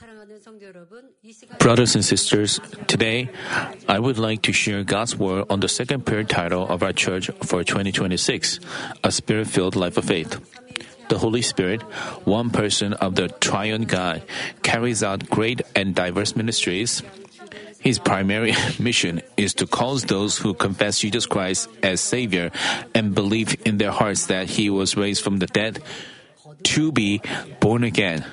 Brothers and sisters, today I would like to share God's Word on the second prayer title of our church for 2026, A Spirit-Filled Life of Faith. The Holy Spirit, one person of the Triune God, carries out great and diverse ministries. His primary mission is to cause those who confess Jesus Christ as Savior and believe in their hearts that He was raised from the dead to be born again.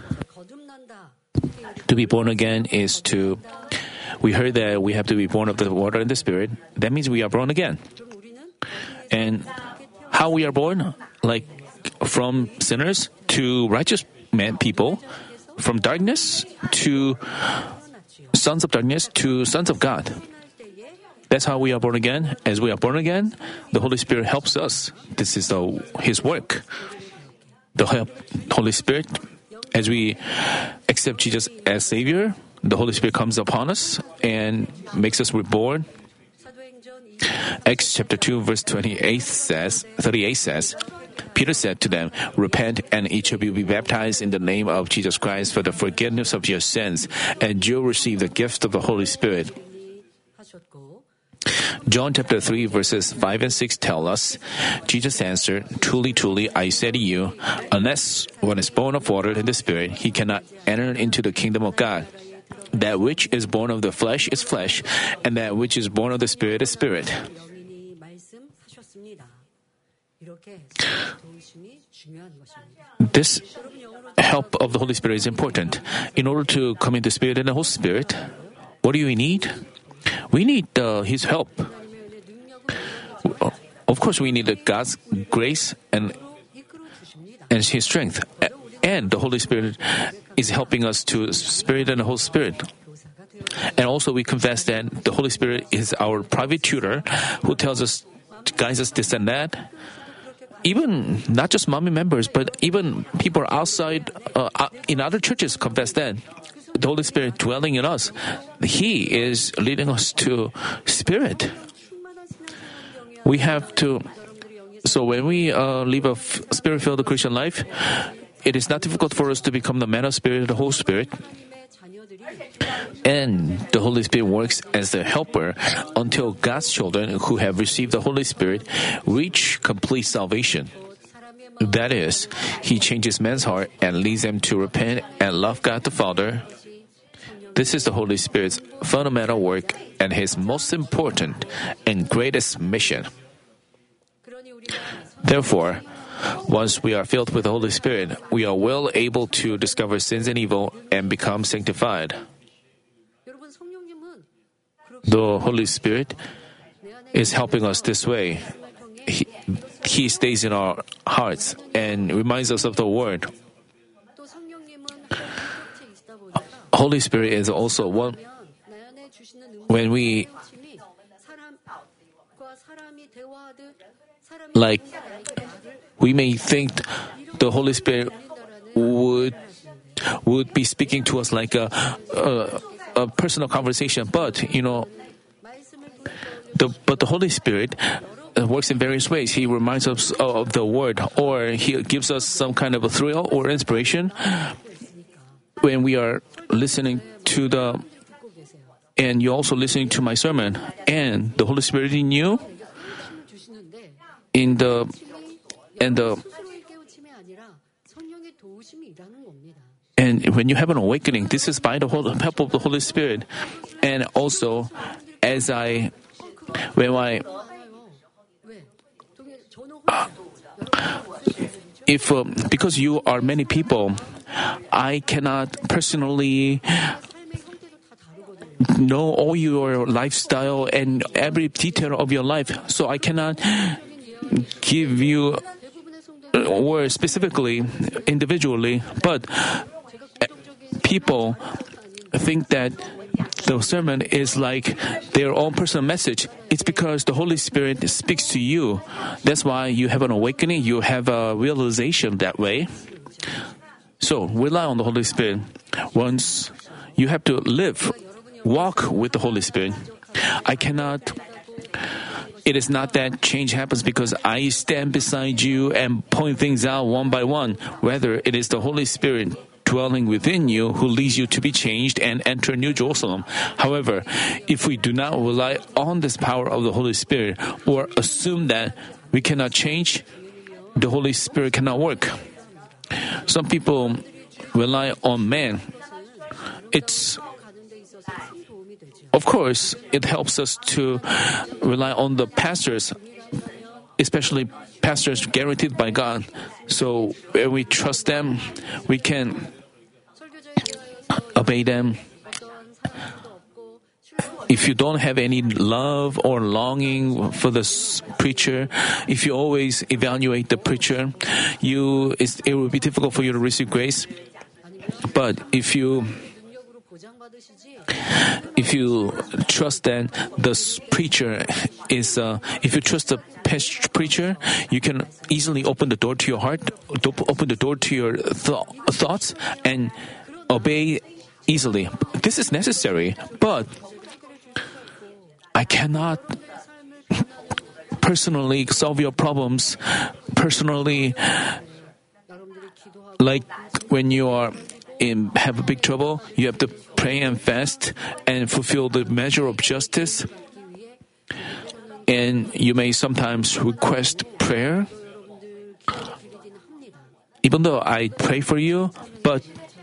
To be born again is we heard that we have to be born of the water and the Spirit. That means we are born again. And how we are born? Like from sinners to righteous people, from darkness to sons of darkness to sons of God. That's how we are born again. As we are born again, the Holy Spirit helps us. This is His work. The Holy Spirit, as we accept Jesus as Savior, the Holy Spirit comes upon us and makes us reborn. Acts chapter 2 verse 38 says, Peter said to them, "Repent and each of you be baptized in the name of Jesus Christ for the forgiveness of your sins, and you'll receive the gift of the Holy Spirit." John chapter 3 verses 5 and 6 tell us, Jesus answered, "Truly, truly, I say to you, unless one is born of water and the Spirit, he cannot enter into the kingdom of God. That which is born of the flesh is flesh, and that which is born of the Spirit is spirit." This help of the Holy Spirit is important. In order to come into Spirit and the Holy Spirit, what do we need? We need His help. Of course, we need God's grace and His strength. And the Holy Spirit is helping us to Spirit and the Holy Spirit. And also we confess that the Holy Spirit is our private tutor who tells us, guides us this and that. Even not just mommy members, but even people outside in other churches confess that. The Holy Spirit dwelling in us, He is leading us to Spirit. We have to. So when we live a Spirit-filled Christian life, it is not difficult for us to become the man of Spirit, the Holy Spirit. And the Holy Spirit works as the helper until God's children who have received the Holy Spirit reach complete salvation. That is, He changes man's heart and leads them to repent and love God the Father. This is the Holy Spirit's fundamental work and His most important and greatest mission. Therefore, once we are filled with the Holy Spirit, we are well able to discover sins and evil and become sanctified. The Holy Spirit is helping us this way. He stays in our hearts and reminds us of the Word. Holy Spirit is also one. When we may think the Holy Spirit would be speaking to us like a personal conversation, but the Holy Spirit works in various ways. He reminds us of the Word, or He gives us some kind of a thrill or inspiration when we are listening to and you're also listening to my sermon, and the Holy Spirit in you, and when you have an awakening, this is by the help of the Holy Spirit. And also, because you are many people, I cannot personally know all your lifestyle and every detail of your life, so I cannot give you or specifically, individually, but people think that the sermon is like their own personal message. It's because the Holy Spirit speaks to you. That's why you have an awakening, you have a realization that way. So rely on the Holy Spirit. Once you have to walk with the Holy Spirit. It is not that change happens because I stand beside you and point things out one by one. Rather, it is the Holy Spirit dwelling within you who leads you to be changed and enter New Jerusalem. However, if we do not rely on this power of the Holy Spirit or assume that we cannot change, the Holy Spirit cannot work. Some people rely on man. Of course, it helps us to rely on the pastors, especially pastors guaranteed by God. So when we trust them, we can obey them. If you don't have any love or longing for the preacher, if you always evaluate the preacher, it will be difficult for you to receive grace. But if you trust that the preacher if you trust the preacher, you can easily open the door to your heart, open the door to your thoughts, and obey easily. This is necessary, but I cannot personally solve your problems. Personally, like when you have a big trouble, you have to pray and fast and fulfill the measure of justice. And you may sometimes request prayer. Even though I pray for you, but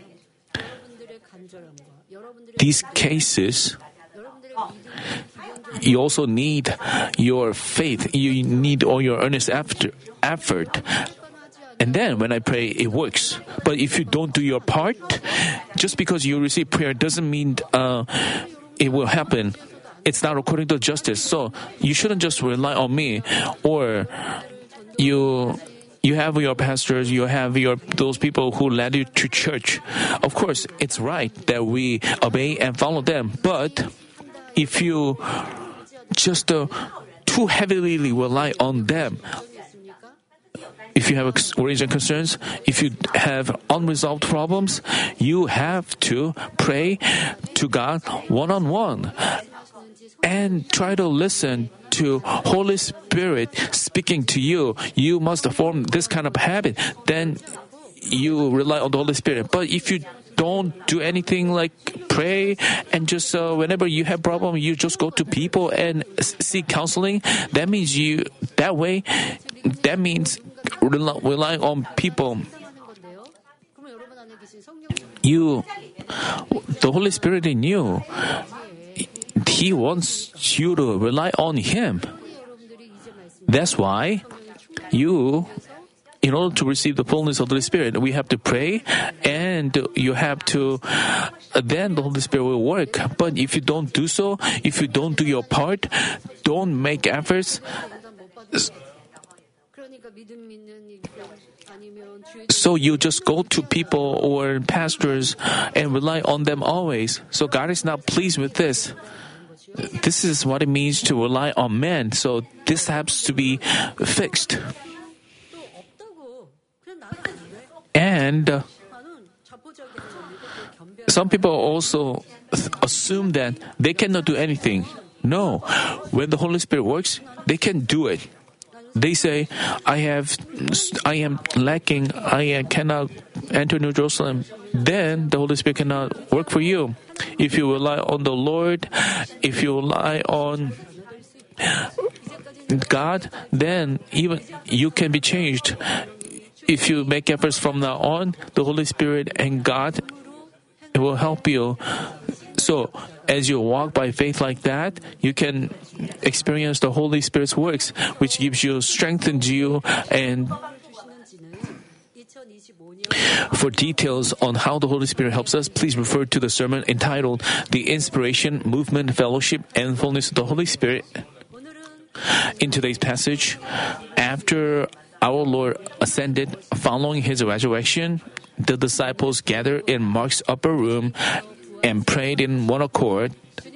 these cases, you also need your faith. You need all your earnest effort. And then when I pray, it works. But if you don't do your part, just because you receive prayer doesn't mean it will happen. It's not according to justice. So you shouldn't just rely on me. Or you have your pastors, you have those people who led you to church. Of course, it's right that we obey and follow them. But if you just too heavily rely on them, if you have worries and concerns, if you have unresolved problems, you have to pray to God one-on-one and try to listen to Holy Spirit speaking to you. You must form this kind of habit. Then you rely on the Holy Spirit. But if you don't do anything like pray and just whenever you have problem, you just go to people and seek counseling, that means relying on people. The Holy Spirit in you, He wants you to rely on Him. That's why in order to receive the fullness of the Holy Spirit, we have to pray, and then the Holy Spirit will work. But if you don't do so, if you don't do your part, don't make efforts, so you just go to people or pastors and rely on them always. So God is not pleased with this. This is what it means to rely on men. So this has to be fixed. And some people also assume that they cannot do anything. No, when the Holy Spirit works, they can do it. They say, I am lacking, I cannot enter New Jerusalem. Then the Holy Spirit cannot work for you. If you rely on the Lord, if you rely on God, then even you can be changed. If you make efforts from now on, the Holy Spirit and God will help you. So, as you walk by faith like that, you can experience the Holy Spirit's works, which gives you, strengthens you, and for details on how the Holy Spirit helps us, please refer to the sermon entitled The Inspiration, Movement, Fellowship, and Fullness of the Holy Spirit. In today's passage, after our Lord ascended following His resurrection, the disciples gathered in Mark's upper room and prayed in one accord.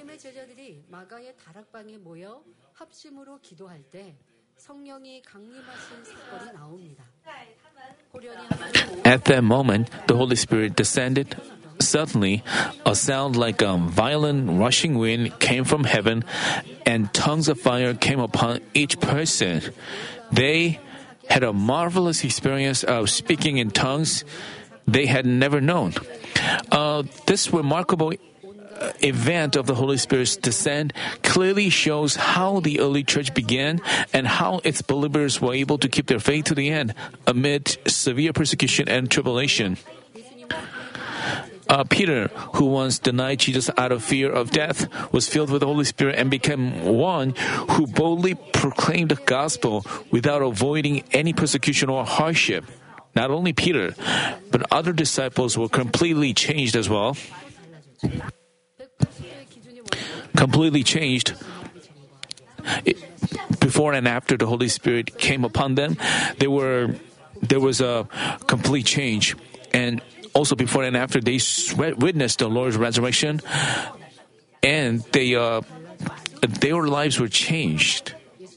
At that moment, the Holy Spirit descended. Suddenly, a sound like a violent rushing wind came from heaven, and tongues of fire came upon each person. They had a marvelous experience of speaking in tongues. they had never known. This remarkable event of the Holy Spirit's descent clearly shows how the early church began and how its believers were able to keep their faith to the end amid severe persecution and tribulation. Peter, who once denied Jesus out of fear of death, was filled with the Holy Spirit and became one who boldly proclaimed the gospel without avoiding any persecution or hardship. Not only Peter, but other disciples were completely changed as well. Completely changed. Before and after the Holy Spirit came upon them, there was a complete change. And also before and after they witnessed the Lord's resurrection, and their lives were changed.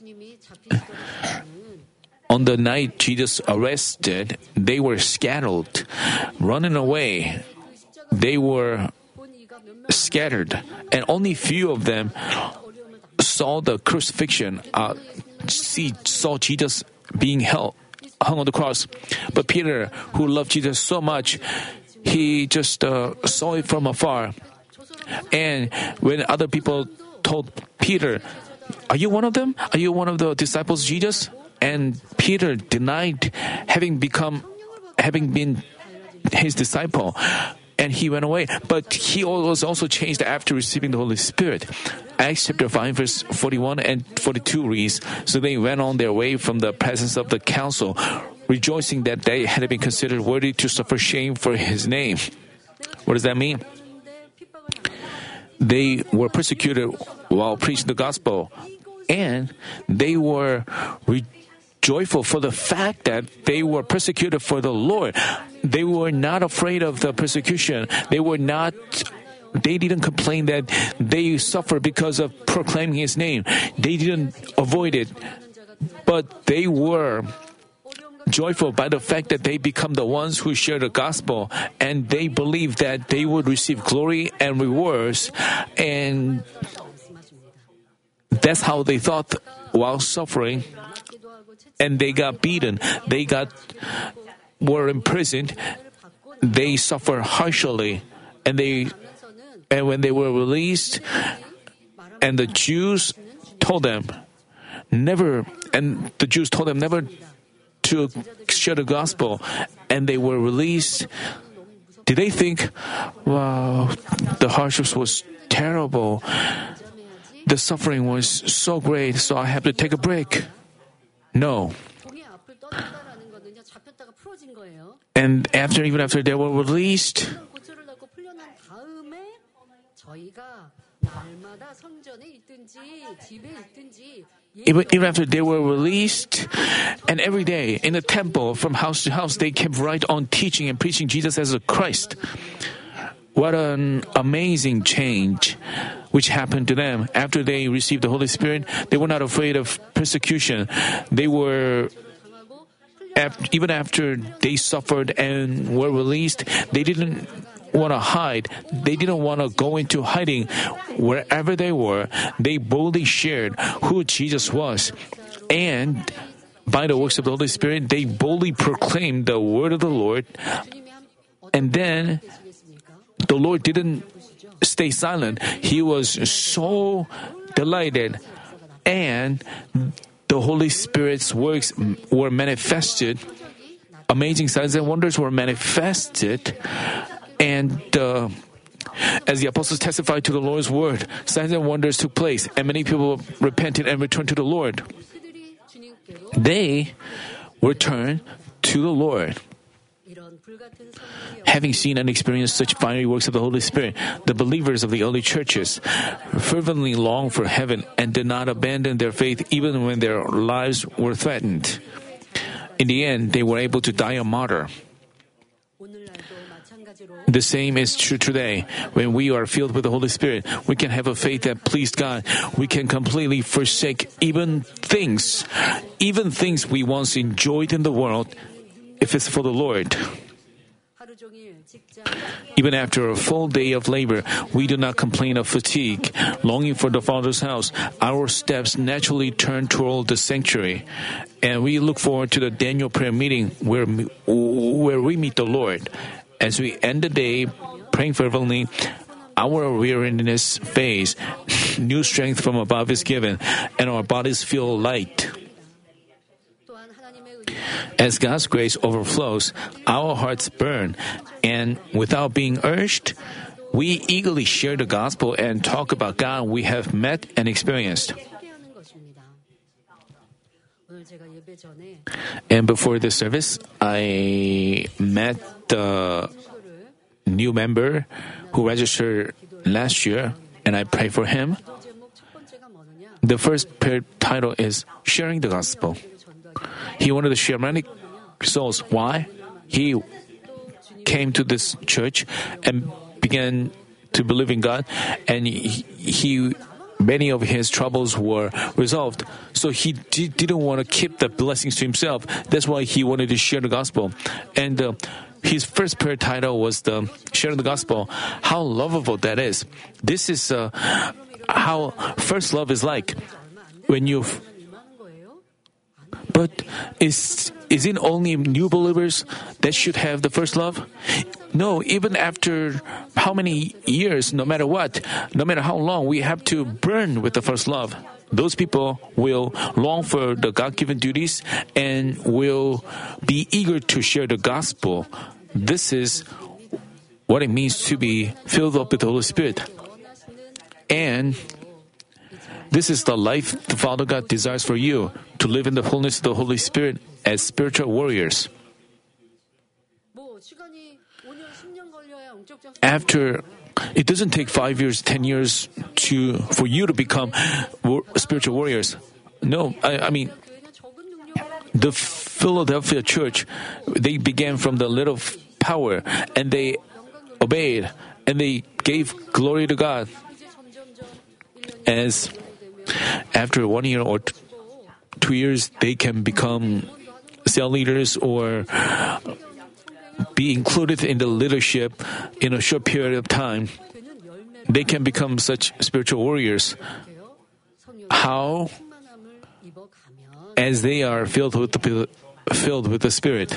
On the night Jesus arrested, they were scattered, running away. They were scattered, and only few of them saw the crucifixion, saw Jesus being hung on the cross. But Peter, who loved Jesus so much, he just saw it from afar. And when other people told Peter, "Are you one of them? Are you one of the disciples of Jesus?" And Peter denied having been his disciple. And he went away. But he was also changed after receiving the Holy Spirit. Acts chapter 5 verse 41 and 42 reads, "So they went on their way from the presence of the council, rejoicing that they had been considered worthy to suffer shame for his name." What does that mean? They were persecuted while preaching the gospel. And they were joyful for the fact that they were persecuted for the Lord. They were not afraid of the persecution. They didn't complain that they suffered because of proclaiming His name. They didn't avoid it. But they were joyful by the fact that they become the ones who share the gospel, and they believed that they would receive glory and rewards. And that's how they thought while suffering. And they got beaten. They were imprisoned. They suffered harshly. And when they were released, and the Jews told them never to share the gospel, and they were released. Did they think, wow, the hardships was terrible, the suffering was so great, so I have to take a break? No. And even after they were released, even after they were released, and every day in the temple from house to house, they kept right on teaching and preaching Jesus as a Christ. What an amazing change which happened to them. After they received the Holy Spirit, they were not afraid of persecution. They were, even after they suffered and were released, they didn't want to hide. They didn't want to go into hiding. Wherever they were, they boldly shared who Jesus was. And by the works of the Holy Spirit, they boldly proclaimed the word of the Lord. And then the Lord didn't stay silent. He was so delighted. And the Holy Spirit's works were manifested. Amazing signs and wonders were manifested. And as the apostles testified to the Lord's word, signs and wonders took place, and many people repented and returned to the Lord. They returned to the Lord. Having seen and experienced such fiery works of the Holy Spirit, the believers of the early churches fervently longed for heaven and did not abandon their faith even when their lives were threatened. In the end, they were able to die a martyr. The same is true today. When we are filled with the Holy Spirit, we can have a faith that pleased God. We can completely forsake even things we once enjoyed in the world, if it's for the Lord. Even after a full day of labor, we do not complain of fatigue. Longing for the Father's house, our steps naturally turn toward the sanctuary. And we look forward to the Daniel prayer meeting where we meet the Lord. As we end the day praying fervently, our weariness fades, new strength from above is given, and our bodies feel light. As God's grace overflows, our hearts burn, and without being urged, we eagerly share the gospel and talk about God we have met and experienced. And before this service, I met the new member who registered last year, and I prayed for him. The first prayer title is Sharing the Gospel. He wanted to share many souls. Why? He came to this church and began to believe in God, and many of his troubles were resolved. So he didn't want to keep the blessings to himself. That's why he wanted to share the gospel. And his first prayer title was the Sharing the Gospel. How lovable that is. This is how first love is like. But is it only new believers that should have the first love? No, even after how many years, no matter what, no matter how long, we have to burn with the first love. Those people will long for the God-given duties and will be eager to share the gospel. This is what it means to be filled up with the Holy Spirit. And this is the life the Father God desires for you, to live in the fullness of the Holy Spirit as spiritual warriors. It doesn't take 5 years, 10 years for you to become spiritual warriors. No, I mean, the Philadelphia church, they began from the little power, and they obeyed, and they gave glory to God. As after 1 year or 2 years, they can become cell leaders or be included in the leadership in a short period of time. They can become such spiritual warriors. How? As they are filled with the Spirit.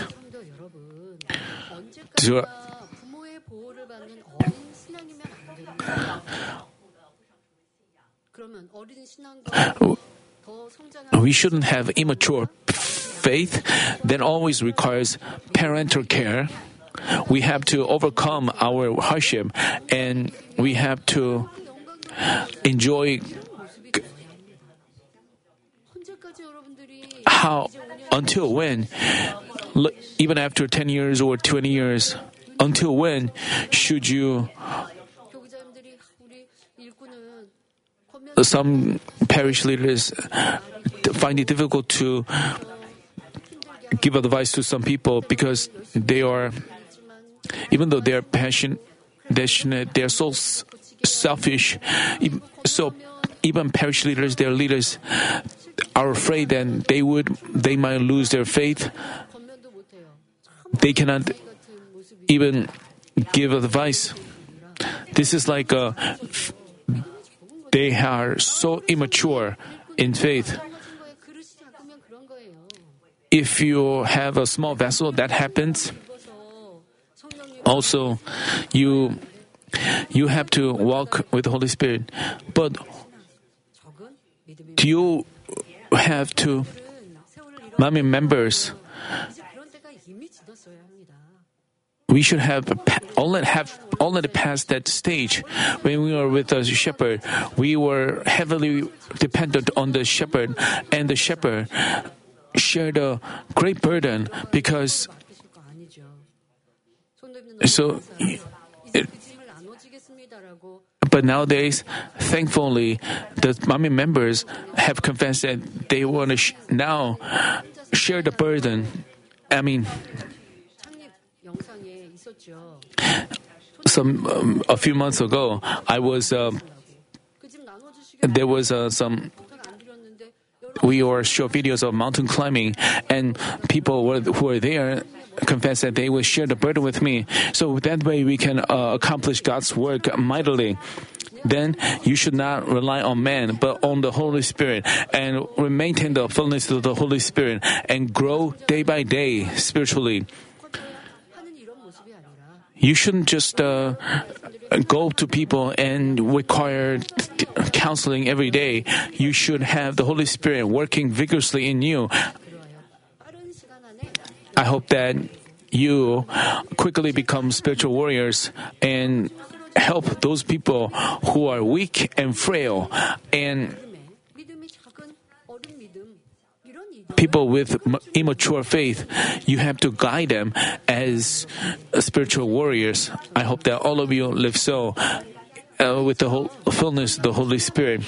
We shouldn't have immature faith that always requires parental care. We have to overcome our hardship, and we have to enjoy until when, even after 10 years or 20 years, until when should you? Some parish leaders find it difficult to give advice to some people because they are, even though they are passionate, they are so selfish. So even parish leaders, their leaders, are afraid that they might lose their faith. They cannot even give advice. This is like they are so immature in faith. If you have a small vessel, that happens. Also, you have to walk with the Holy Spirit. But do you have to, Mami members, we should have already passed that stage. When we were with the shepherd, we were heavily dependent on the shepherd, and the shepherd shared a great burden because. But nowadays, thankfully, the Mami members have confessed that they want to now share the burden. I mean, a few months ago, there was we were show videos of mountain climbing, and people who were there, confess that they will share the burden with me. So that way we can accomplish God's work mightily. Then you should not rely on man, but on the Holy Spirit, and maintain the fullness of the Holy Spirit and grow day by day spiritually. You shouldn't just go to people and require counseling every day. You should have the Holy Spirit working vigorously in you. I hope that you quickly become spiritual warriors and help those people who are weak and frail, and people with immature faith. You have to guide them as spiritual warriors. I hope that all of you live so with the whole fullness of the Holy Spirit.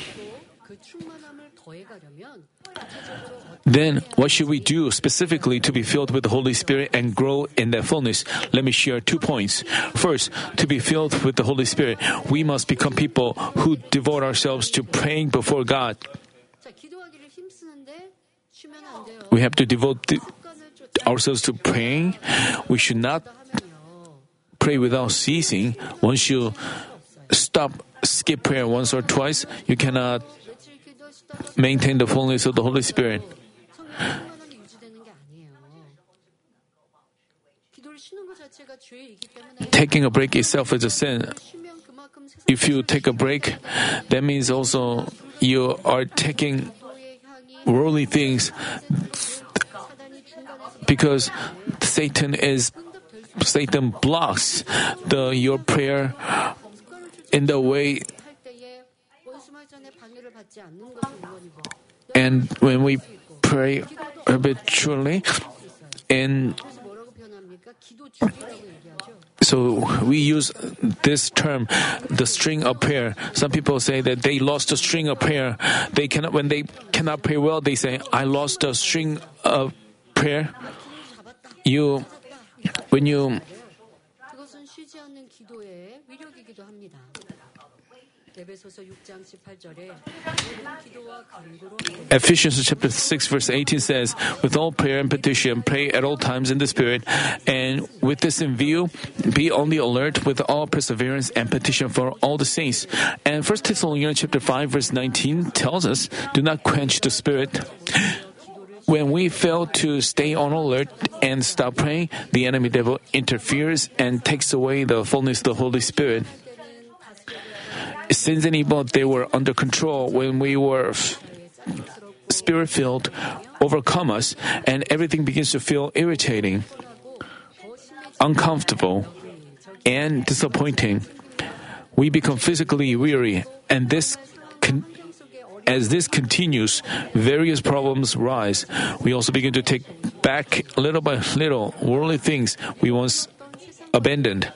Then, what should we do specifically to be filled with the Holy Spirit and grow in that fullness? Let me share 2 points. First, to be filled with the Holy Spirit, we must become people who devote ourselves to praying before God. We have to devote ourselves to praying. We should not pray without ceasing. Once you skip prayer once or twice, you cannot maintain the fullness of the Holy Spirit. Taking a break itself is a sin. If you take a break, that means also you are taking worldly things, because Satan blocks your prayer in the way. And when we pray habitually, and so we use this term, the string of prayer. Some people say that they lost the string of prayer. When they cannot pray well, they say, "I lost the string of prayer." When you Ephesians chapter 6 verse 18 says, "With all prayer and petition, pray at all times in the Spirit, and with this in view, be on the alert with all perseverance and petition for all the saints." And 1 Thessalonians chapter 5 verse 19 tells us, "Do not quench the Spirit." When we fail to stay on alert and stop praying, the enemy devil interferes and takes away the fullness of the Holy Spirit. Sins and evil, they were under control when we were Spirit-filled, overcome us, and everything begins to feel irritating, uncomfortable, and disappointing. We become physically weary, and as this continues, various problems rise. We also begin to take back little by little worldly things we once abandoned.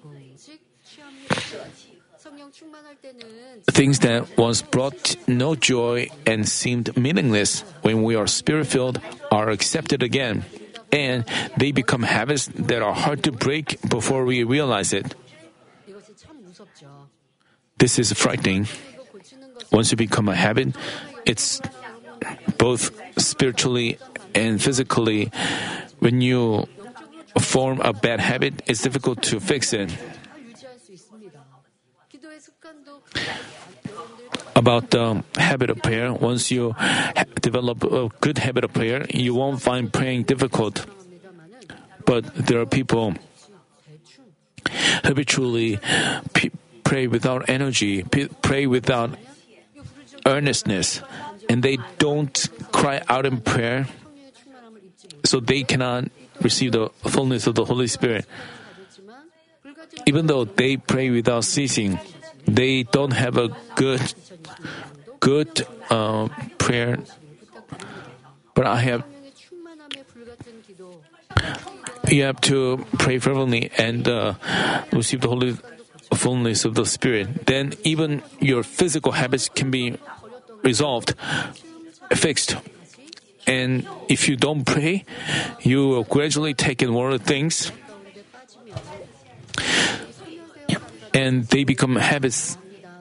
Things that once brought no joy and seemed meaningless, when we are Spirit-filled, are accepted again, and they become habits that are hard to break before we realize it. This is frightening. Once you become a habit, it's both spiritually and physically. When you form a bad habit, it's difficult to fix it. About the habit of prayer, once you develop a good habit of prayer, you won't find praying difficult. But there are people habitually pray without energy, pray without earnestness, and they don't cry out in prayer, so they cannot receive the fullness of the Holy Spirit. Even though they pray without ceasing, they don't have a good prayer. But you have to pray fervently and receive the holy fullness of the Spirit. Then even your physical habits can be resolved, fixed. And if you don't pray, you will gradually take in worldly things, and they become habits.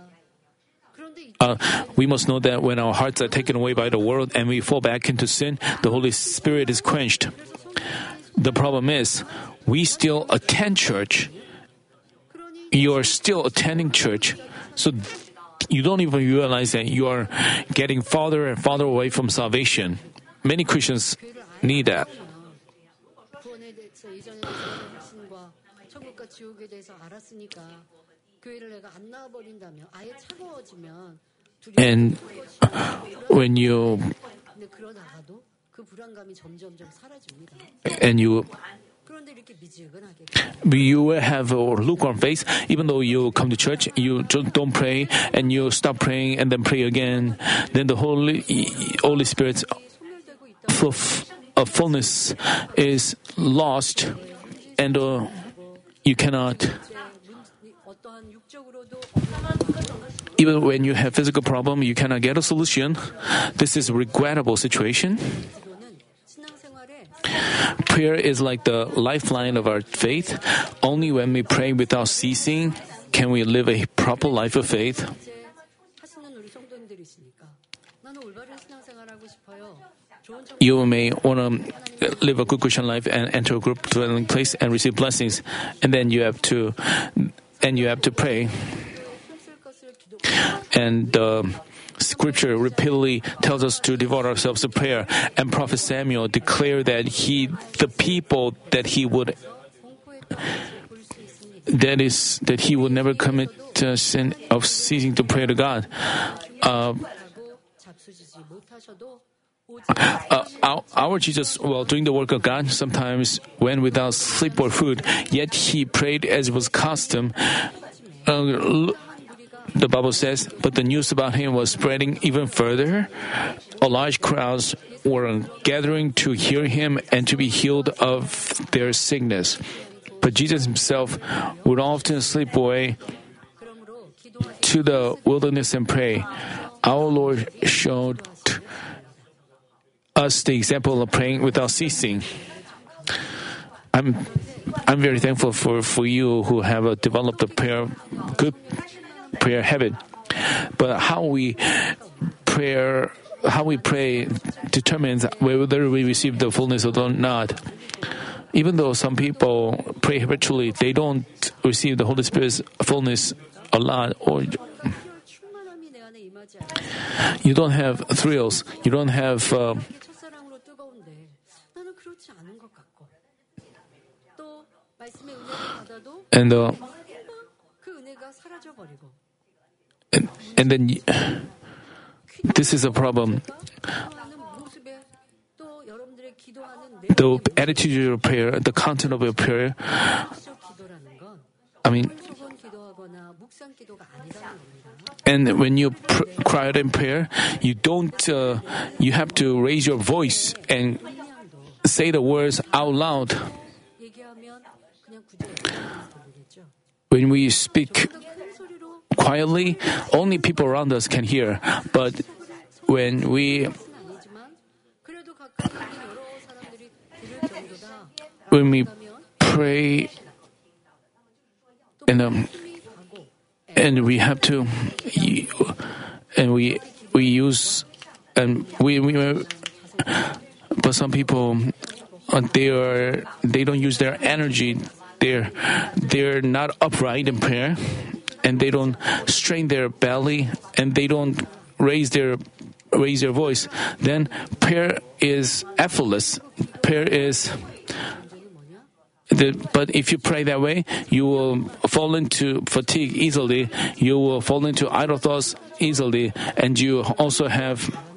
We must know that when our hearts are taken away by the world and we fall back into sin, the Holy Spirit is quenched. The problem is, we still attend church. You're still attending church, so you don't even realize that you are getting farther and farther away from salvation. Many Christians need that. 구원에 대해서 이전에 신과 천국과 지옥에 대해서 알았으니까 교회를 내가 안 나와버린다면 아예 차가워지면 And when you 근데 그러다가도 그 불안감이 점점점 사라집니다. and you 그런데 이렇게 미지근하게 you will have a lukewarm faith, even though you come to church, you don't pray, and you stop praying and then pray again. Then the Holy Spirit's fullness is lost, and you cannot. 어떠한 육적으로도 Even when you have physical problem, you cannot get a solution. This is a regrettable situation. 기도는 신앙생활에 Prayer is like the lifeline of our faith. Only when we pray without ceasing can we live a proper life of faith. 이제 하시는 우리 성도님들이시니까 나는 올바른 신앙생활하고 싶어요. 좋은 청 You may want to live a good Christian life and enter a group dwelling place and receive blessings, and then you have to pray. 쓸 것을 기도 And Scripture repeatedly tells us to devote ourselves to prayer. And Prophet Samuel declared that the people that he would that he would never commit the sin of ceasing to pray to God. 하고 잡수지지 못하셔도 Our Jesus, while doing the work of God, sometimes went without sleep or food, yet he prayed as was custom. The Bible says, but the news about him was spreading even further. A large crowds were gathering to hear him and to be healed of their sickness. But Jesus himself would often slip away 그러므로 기도하시 to the wilderness and pray. Our Lord showed us the example of praying without ceasing. I'm very thankful for you who have developed a good prayer habit. But how we pray determines whether we receive the fullness or not. Even though some people pray habitually, they don't receive the Holy Spirit's fullness a lot, or 충만함이 내 안에 임하지 않아. you don't have thrills, you don't have 이게 첫사랑으로 뜨거운데 나는 그렇지 않은 것 같고 또 말씀의 은혜를 받아도 and 그 은혜가 사라져 버리고 and then this is a problem. 기도하는 모습에 또 여러분들의 기도하는 The attitude of your prayer, the content of your prayer. 내적 기도라는 건 I mean, 번 기도하거나 묵상 기도가 아니라는 겁니다. and when you cry out in prayer, you don't. You have to raise your voice and say the words out loud. 얘기하면 그냥 구제해서 들리겠죠. When we speak 큰 소리로 quietly, only people around us can hear. But when we 아니지만 그래도 가까이 있는 여러 사람들이 들을 정도다. when we 그러면 pray and we have to and we use and we but some people they don't use their energy, they're not upright in prayer, and they don't strain their belly, and they don't raise their voice. Then prayer is effortless. Prayer is but if you pray that way, you will fall into fatigue easily. You will fall into idle thoughts easily, and you also have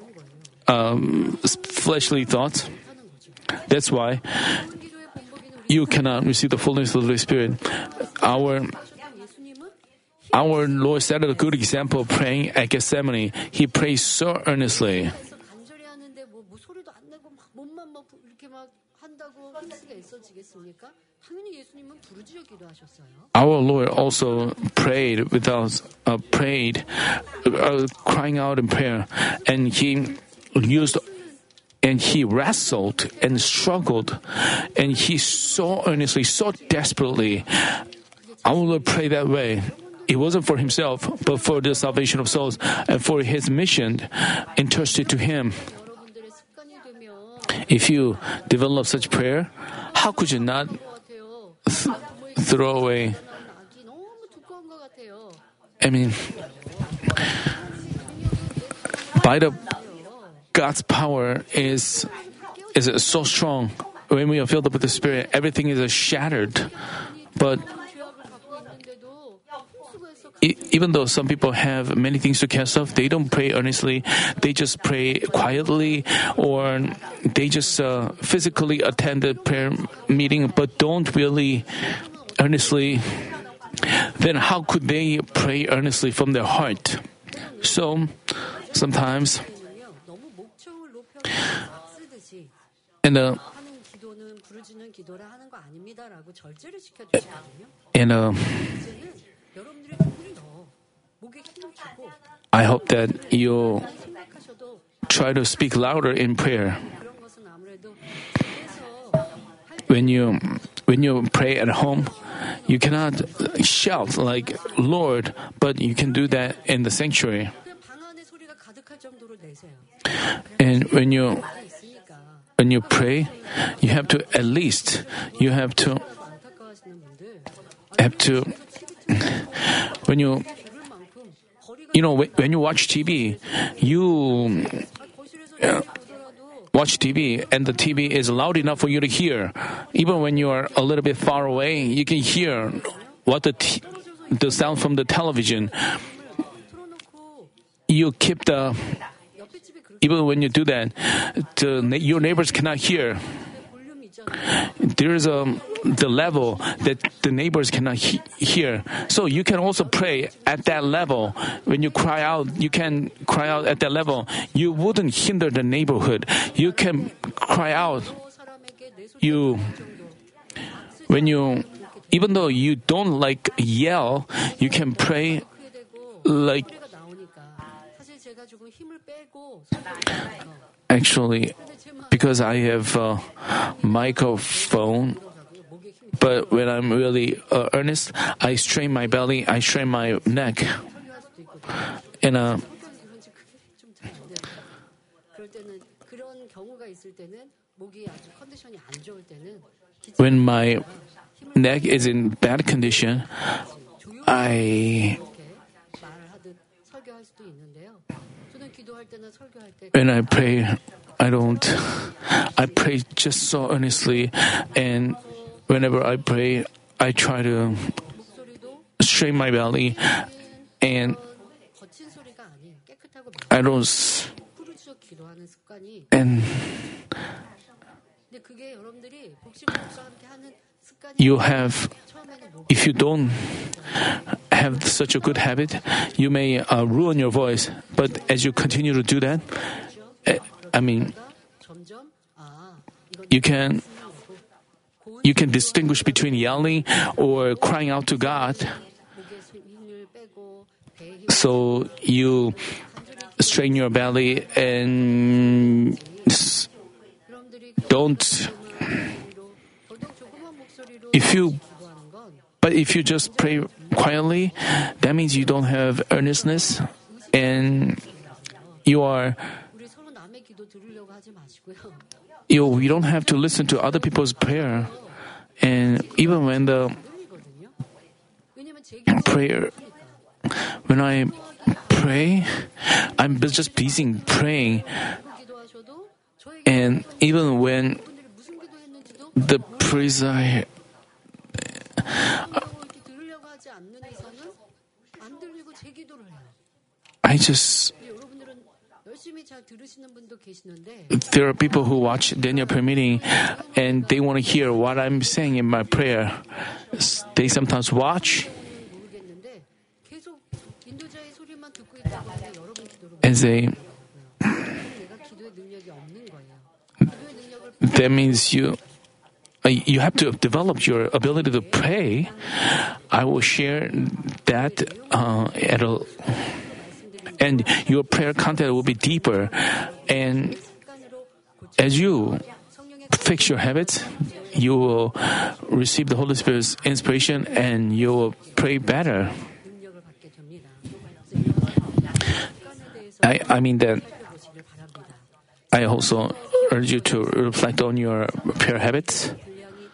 fleshly thoughts. That's why you cannot receive the fullness of the Holy Spirit. Our Lord set a good example of praying at Gethsemane. He prayed so earnestly. 간절히 하는데 뭐 소리도 안 내고 막 몸만 막 이렇게 막 한다고 힐스가 있어지겠습니까? 당연히 예수님은 부르짖어 기도하셨어요. Our Lord also prayed crying out in prayer, and he wrestled and struggled, and he so earnestly, so desperately. Our Lord prayed that way. It wasn't for himself, but for the salvation of souls and for his mission entrusted to him. 여러분들의 습관이 되면 If you develop such prayer, how could you not 것 같아요. throw away? 나오는 악이 너무 두꺼운 것 같아요. I mean, by the God's power is so strong. When we are filled up with the Spirit, everything is shattered. But 죄악을 갖고 있는데도 홍수에서 even though some people have many things to cast off, they don't pray earnestly. They just pray quietly, or they just physically attend the prayer meeting, but don't really earnestly. Then how could they pray earnestly from their heart? So sometimes, 너무 목청을 높여 쓰듯이 and 하는 기도는 부르짖는 기도를 하는 거 아닙니다라고 절제를 시켜주시거든요. and 이제는 여러분들이 조금 더 목에 힘을 주고 I hope that you 생각하셔도 try to speak louder in prayer. 그런 것은 아무래도 그래서 When you pray at home, you cannot shout like Lord, but you can do that in the sanctuary. 그냥 방 안에 소리가 가득할 정도로 내세요. And when you 있으니까 pray, you have to 안타까워하시는 분들 when you 부를 만큼 거리가 when you watch TV, you 거실에서 보더라도 watch TV and the TV is loud enough for you to hear. Even when you are a little bit far away, you can hear what the sound from the television. 틀어놓고 You keep the 옆에 집에 그렇게 even when you do that, your neighbors cannot hear. 볼륨 있잖아요. There is the level that the neighbors cannot hear. So you can also pray at that level. When you cry out, you can cry out at that level. You wouldn't hinder the neighborhood. You can cry out. 사람에게 내 소리 You when you even though you don't like yell, you can pray 크게 되고 like 소리가 나오니까 사실 제가 조금 힘을 빼고 설교를 actually because I have a microphone. 목에 힘이 But when I'm really earnest, I strain my belly, I strain my neck, 설교할 수도 있거든요. and 그런지 그게 좀 잘 안 돼요. 그럴 때는 그런 경우가 있을 때는 목이 아주 컨디션이 안 좋을 때는 when my neck is in bad condition, I 이렇게 말을 하듯 설교할 수도 있는데요. 저는 기도할 때나 설교할 때 when I pray, I pray just so earnestly, and whenever I pray, I try to 목소리도 strain my belly, and 거친 소리가 아니에요. 깨끗하고 I don't 부르짖어 기도하는 습관이 and 근데 그게 여러분들이 복식 목사와 함께 하는 습관이 you have. 처음에는 목 If you don't have such a good habit, you may ruin your voice. But as you continue to do that, I mean, 점점 이건 you can distinguish between yelling or crying out to God. 목에 힘을 빼고 배에 힘을 So you strain your belly and 여러분들이 don't. 더더욱 조그만 목소리로 If you 기도하는 건 But if you just pray quietly, that means you don't have earnestness and you are. 우리 서로 남의 기도 들으려고 하지 마시고요. You don't have to listen to other people's prayer. And even when the 들리거든요. 왜냐면 제 기도가 prayer, when I pray, I'm just busy praying. 기도하셔도 저에게 And even when 분들이 무슨 기도했는지도 the praise 이렇게 들으려고 하지 않는 이상은 안 들리고 제 기도를 해요. I just, 근데 여러분들은 열심히 잘 들으시는 분도 계시는데 there are people who watch Daniel prayer meeting and they want to hear what I'm saying in my prayer. They sometimes watch 모르겠는데 계속 인도자의 소리만 듣고 있다고 하면 여러분 기도를 and say, 내가 기도의 능력이 없는 거예요. 기도의 능력을 that means you have to develop your ability to pray. I will share that and your prayer content will be deeper. And 습관으로 as you fix your habits, you will receive the Holy Spirit's inspiration and you will pray better. 능력을 받게 됩니다. 습관에 대해서 I mean that 살펴보시길 바랍니다. I also urge you to reflect on your prayer habits. 분량이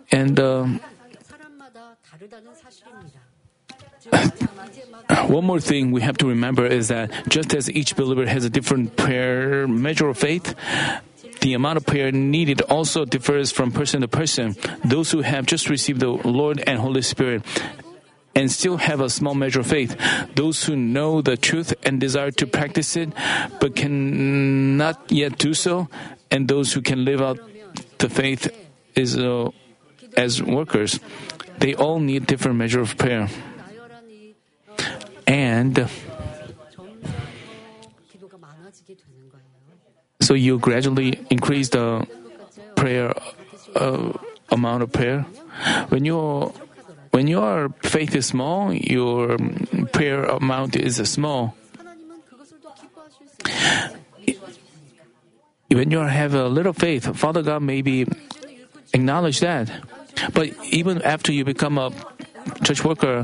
And 사람마다 다르다는 사실입니다. 이제 막 one more thing we have to remember is that just as each believer has a different prayer measure of faith, the amount of prayer needed also differs from person to person. Those who have just received the Lord and Holy Spirit and still have a small measure of faith, those who know the truth and desire to practice it but cannot yet do so, and those who can live out the faith is as workers, they all need different measure of prayer. 나열한 이 And 점점 더 기도가 많아지게 되는 거예요. so you gradually increase the prayer amount of prayer. When your faith is small, your prayer amount is small. 하나님은 그것을 더 기뻐하실 수 있어요. When you have a little faith, Father God maybe acknowledge that. But even after you become a church worker,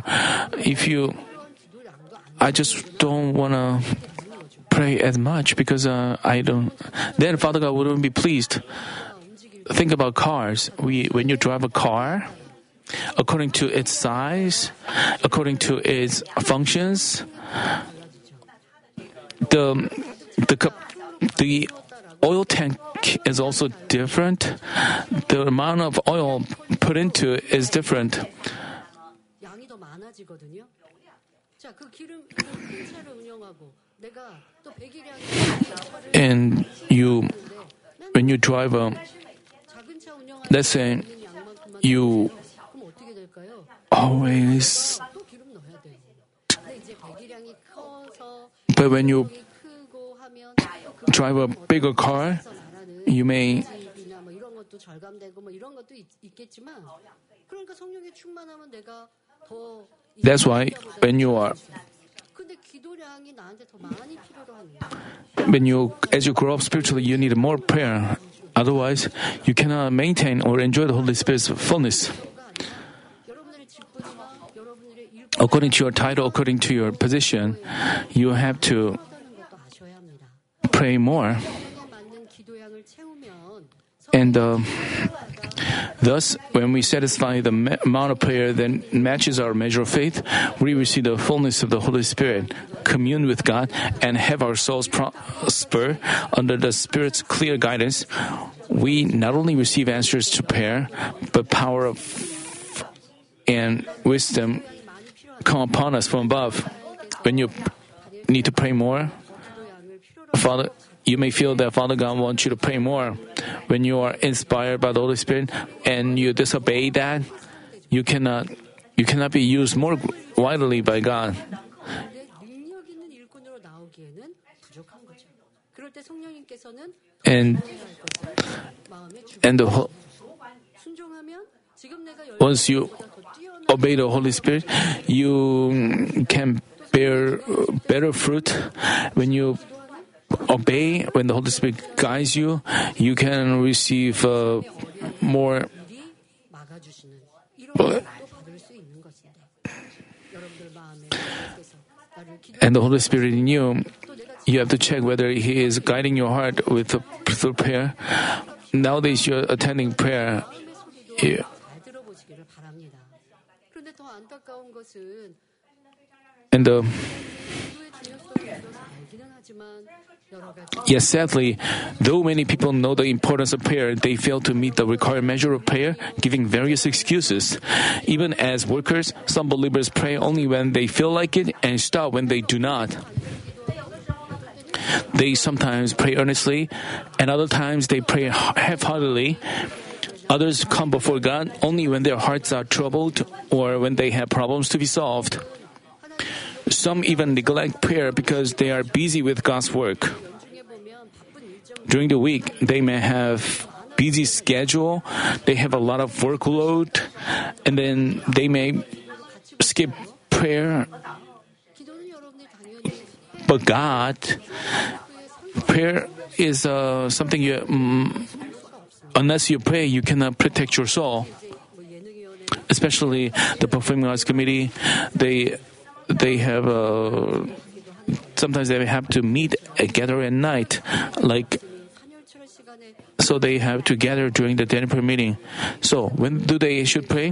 I just don't want to pray as much because I don't. Then Father God wouldn't be pleased. Think about cars. When you drive a car, according to its size, according to its functions, the oil tank is also different. The amount of oil put into it is different. 양이 더 많아지거든요. 자, 그 기름 큰 차를 운영하고 내가 또 배기량이 And when you drive 작은 차 운영하는 let's say 양만큼만 you 그럼 어떻게 될까요? always, 또 기름 넣어야 돼. 근데 이제 배기량이 커서 but when you 크고 하면 drive a bigger car, 말하는 you may, 집이나 뭐 이런 것도 절감되고 뭐 이런 것도 있겠지만 그러니까 성령의 충만하면 내가 더 that's why when you are, 근데 기도량이 나한테 더 많이 필요로 합니다. as you grow up spiritually, you need more prayer. Otherwise, you cannot maintain or enjoy the Holy Spirit's fullness. 여러분들의 직분이나 여러분들의 일 According to your title, according to your position, you have to 하다는 것도 아셔야 합니다. pray more. 성령에 맞는 기도량을 채우면 And thus, when we satisfy the amount of prayer that matches our measure of faith, we receive the fullness of the Holy Spirit, commune with God, and have our souls prosper under the Spirit's clear guidance. We not only receive answers to prayer, but power of and wisdom come upon us from above. When you need to pray more, 기도량을 필요로 Father, you may feel that Father God wants you to pray more. When you are inspired by the Holy Spirit and you disobey that, you cannot be used more widely by God. 하는데 능력 있는 일꾼으로 나오기에는 부족한 거죠. 그럴 때 성령님께서는 And 마음에 주고 and 순종하면 지금 내가 once you 열보다 더 뛰어난 obey the Holy Spirit, you can bear better fruit. When you obey, when the Holy Spirit guides you, you can receive more. 일이 막아주시는 이런 것도 받을 수 있는 것인데 여러분들 마음에 하나님께서 나를 기도 And the Holy Spirit in you, you have to check whether He is guiding your heart through prayer. Nowadays, you're attending prayer. 잘 들어보시기를 바랍니다. 그런데 더 안타까운 것은 And 기도의 중요성에 있어서 알기는 하지만 여러 가지 Yes, sadly, though many people know the importance of prayer, they fail to meet the required measure of prayer, giving various excuses. Even as workers, some believers pray only when they feel like it and stop when they do not. They sometimes pray earnestly, and other times they pray half-heartedly. Others come before God only when their hearts are troubled or when they have problems to be solved. Some even neglect prayer because they are busy with God's work. 중에 보면 바쁜 일정 During the week, they may have busy schedule, they have a lot of workload, and then they may skip prayer. 기도는 여러분이 당연히 But God, prayer is something you, unless you pray, you cannot protect your soul. 뭐 예능위원회 Especially the Performing Arts Committee, they have sometimes they have to meet together at night. Like 산혈철 시간에 So they have to gather during the daily prayer meeting. So when do they should pray?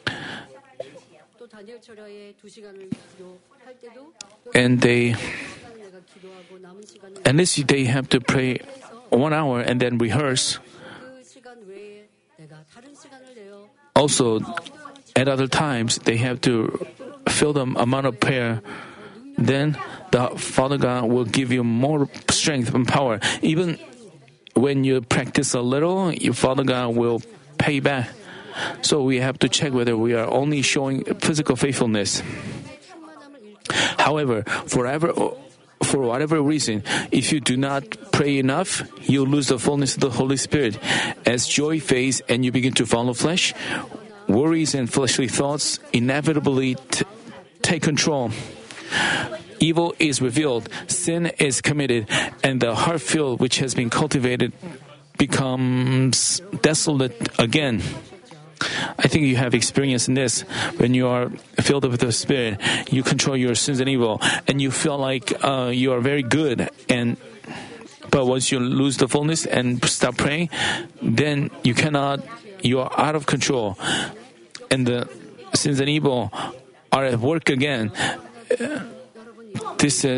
또 다니엘 철야에 2시간을 기도할 때도 And they 시간을 내가 기도하고 남은 시간을 at least they have to pray 1 hour and then rehearse. 그 시간 외에 내가 다른 시간을 내어 Also, at other times they have to fill the amount of prayer. Then the Father God will give you more strength and power. Even when you practice a little, your Father God will pay back. So we have to check whether we are only showing physical faithfulness. However, for whatever reason, if you do not pray enough, you lose the fullness of the Holy Spirit. As joy fades and you begin to follow flesh, worries and fleshly thoughts inevitably take control. Evil is revealed, sin is committed, and the heart field which has been cultivated becomes desolate again. I think you have experienced this. When you are filled with the Spirit, you control your sins and evil, and you feel like you are very good. But once you lose the fullness and stop praying, then you are out of control, and the sins and evil are at work again. This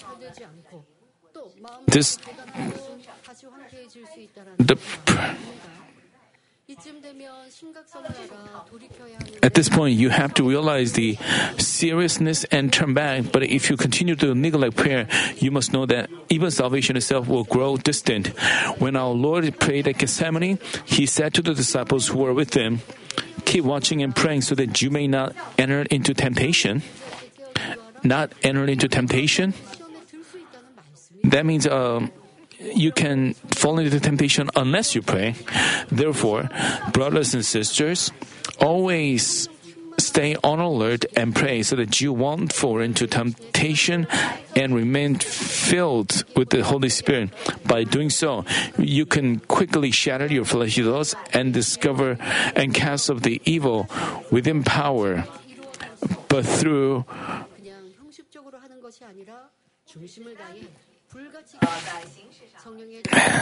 at this point, you have to realize the seriousness and turn back. But if you continue to neglect prayer, you must know that even salvation itself will grow distant. When our Lord prayed at Gethsemane, He said to the disciples who were with Him, "Keep watching and praying so that you may not enter into temptation." Not enter into temptation? That means you can fall into temptation unless you pray. Therefore, brothers and sisters, always stay on alert and pray so that you won't fall into temptation and remain filled with the Holy Spirit. By doing so, you can quickly shatter your fleshly thoughts and discover and cast off the evil within power. But through 형식적으로 하는 것이 아니라 중심을 다해 불같이 성령의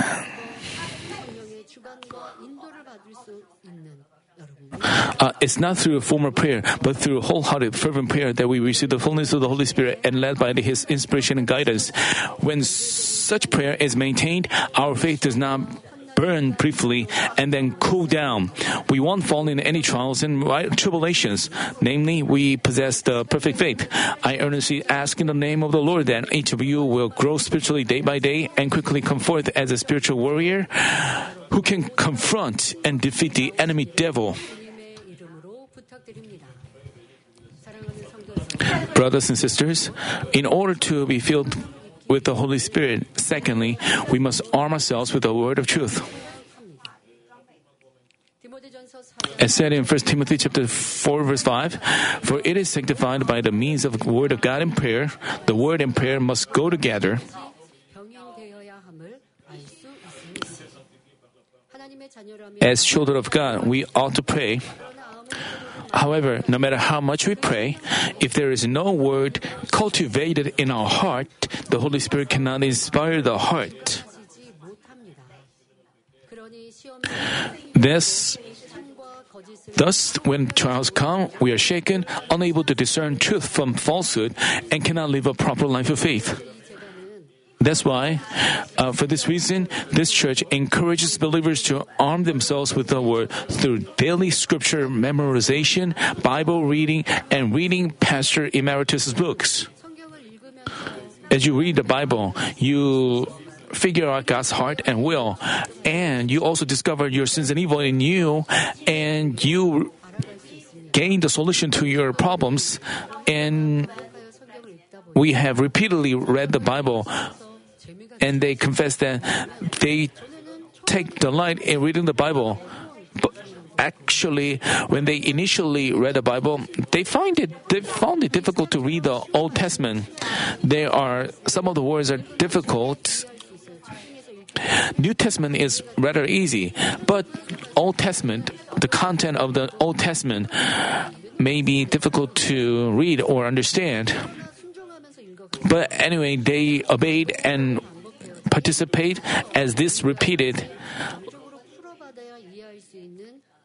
주관과 인도를 받을 수 있는 it's not through a form of prayer, but through wholehearted, fervent prayer that we receive the fullness of the Holy Spirit and led by His inspiration and guidance. When such prayer is maintained, our faith does not burn briefly and then cool down. We won't fall in any trials and tribulations. Namely, we possess the perfect faith. I earnestly ask in the name of the Lord that each of you will grow spiritually day by day and quickly come forth as a spiritual warrior who can confront and defeat the enemy devil. Brothers and sisters, in order to be filled with the Holy Spirit, secondly, we must arm ourselves with the word of truth. As said in 1 Timothy chapter 4, verse 5, "For it is sanctified by the means of the word of God and prayer. The word and prayer must go together." As children of God, we ought to pray. However, no matter how much we pray, if there is no word cultivated in our heart, the Holy Spirit cannot inspire the heart. Thus, when trials come, we are shaken, unable to discern truth from falsehood, and cannot live a proper life of faith. That's why, for this reason, this church encourages believers to arm themselves with the Word through daily scripture memorization, Bible reading, and reading Pastor Emeritus' books. As you read the Bible, you figure out God's heart and will, and you also discover your sins and evil in you, and you gain the solution to your problems. And we have repeatedly read the Bible, and they confess that they take delight in reading the Bible. But actually, when they initially read the Bible, they found it difficult to read the Old Testament. Some of the words are difficult. New Testament is rather easy, but Old Testament, the content of the Old Testament, may be difficult to read or understand. But anyway, they obeyed and participate as this repeated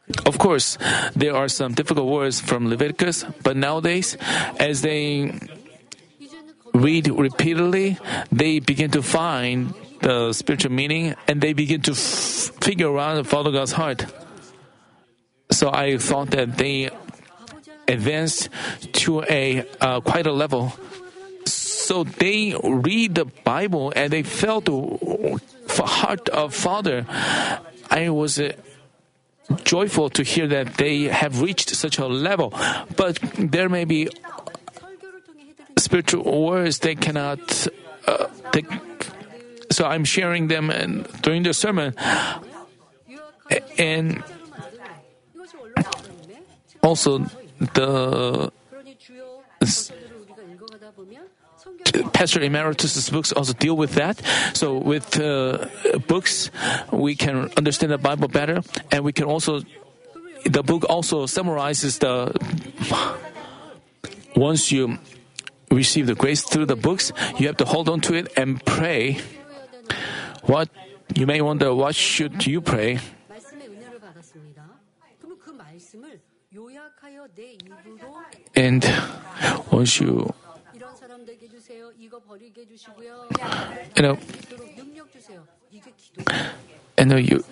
Of course, there are some difficult words from Leviticus, but nowadays, as they read repeatedly, they begin to find the spiritual meaning and they begin to figure out and follow God's heart. So I thought that they advanced to a quite a level. So they read the Bible and they felt the heart of Father. I was joyful to hear that they have reached such a level. But there may be spiritual words they cannot take. So I'm sharing them during the sermon. And also the Pastor Emeritus' books also deal with that. So with books, we can understand the Bible better, and we can also, the book also summarizes the, once you receive the grace through the books, you have to hold on to it and pray. What, you may wonder, what should you pray? And once you you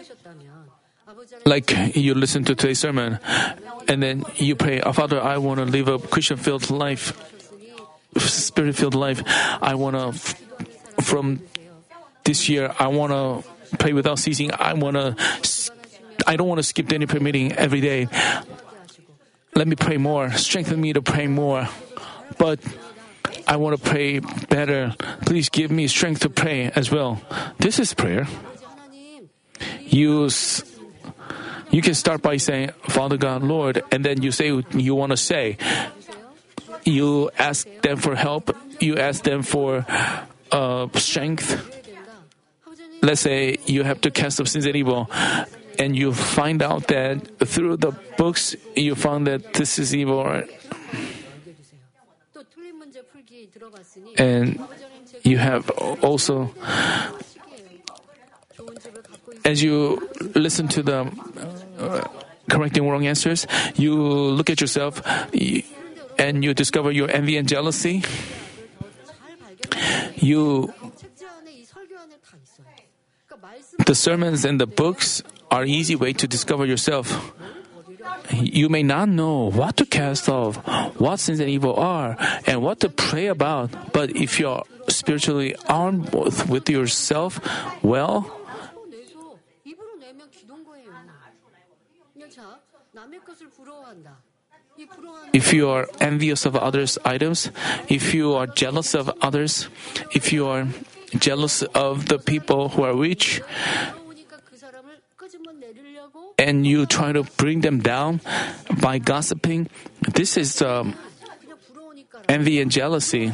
like you listen to today's sermon and then you pray, oh, Father, I want to live a Christian-filled life, Spirit-filled life. I want to, from this year, I want to pray without ceasing. I don't want to skip any prayer meeting every day. Let me pray more. Strengthen me to pray more. But I want to pray better. Please give me strength to pray as well. This is prayer. You can start by saying, Father God, Lord, and then you say what you want to say. You ask them for help. You ask them for strength. Let's say you have to cast off sins and evil, and you find out that through the books, you found that this is evil. And you have also, as you listen to the correcting wrong answers, you look at yourself and you discover your envy and jealousy. The sermons and the books are an easy way to discover yourself. You may not know what to cast off, what sins and evil are, and what to pray about. But if you're spiritually armed with yourself, well, if you are envious of others' items, if you are jealous of others, if you are jealous of the people who are rich, and you try to bring them down by gossiping, this is envy and jealousy.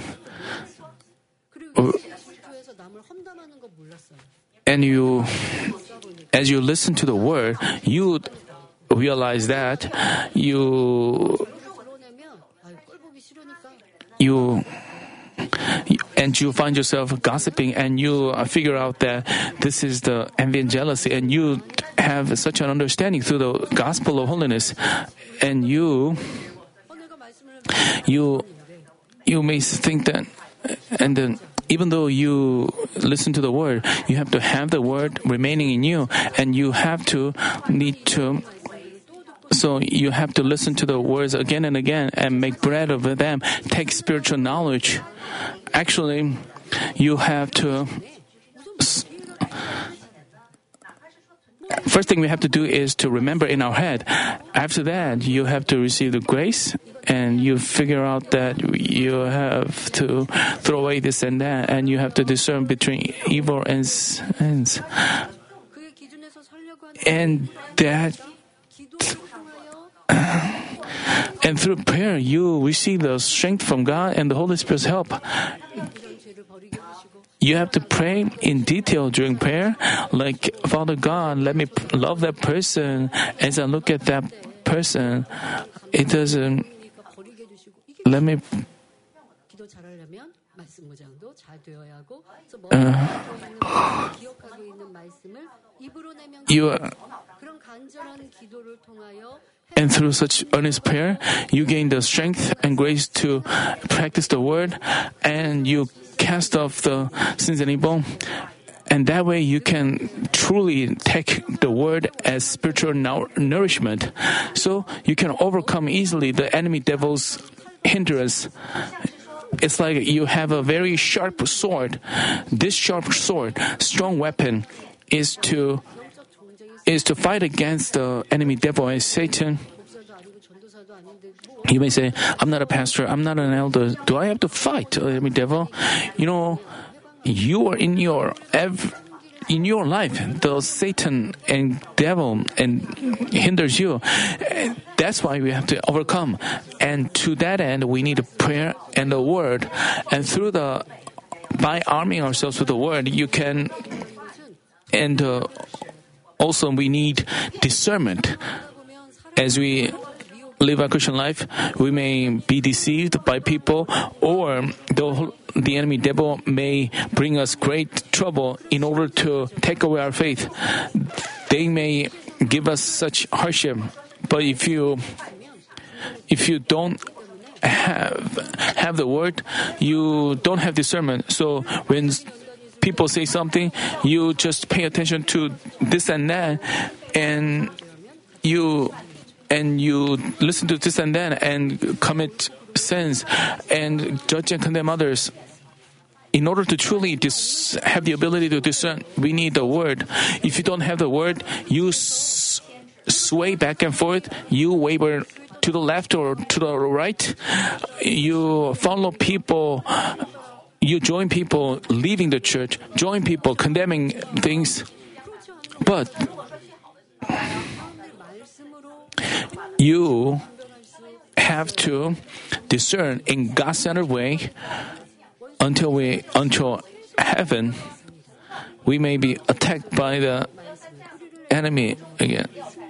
And as you listen to the word, you realize that you find yourself gossiping, and you figure out that this is the envy and jealousy, and you have such an understanding through the gospel of holiness, and you may think that, and then even though you listen to the word, you have to have the word remaining in you, and you have to so you have to listen to the words again and again and make bread of them, take spiritual knowledge. Actually, you have to, first thing we have to do is to remember in our head. After that, you have to receive the grace, and you figure out that you have to throw away this and that, and you have to discern between evil and sins. And that, and through prayer, you receive the strength from God and the Holy Spirit's help. You have to pray in detail during prayer, like, Father God, let me love that person. As I look at that person, it doesn't, let me 기도 잘하려면 말씀 무장도 잘 되어야 하고 그래서 머리에 기억하고 있는 말씀을 입으로 내면 그런 간절한 기도를 통하여 And through such earnest prayer, you gain the strength and grace to practice the word, and you cast off the sins and evil. And that way you can truly take the word as spiritual nourishment. So you can overcome easily the enemy devil's hindrance. It's like you have a very sharp sword. This sharp sword, strong weapon, is to fight against the enemy devil and Satan. You may say, I'm not a pastor, I'm not an elder. Do I have to fight the enemy devil? You are in your life, the Satan and devil and hinders you. That's why we have to overcome. And to that end, we need prayer and the word. And by arming ourselves with the word, you can, and also we need discernment. As we live our Christian life, we may be deceived by people, or the enemy devil may bring us great trouble in order to take away our faith. They may give us such hardship, but if you don't have the word, you don't have discernment. So when people say something, you just pay attention to this and that, and you listen to this and that and commit sins and judge and condemn others. In order to truly have the ability to discern, we need the word. If you don't have the word, you sway back and forth, you waver to the left or to the right, you follow people, you join people leaving the church, join people condemning things. But you have to discern in God-centered way until heaven. We may be attacked by the enemy again.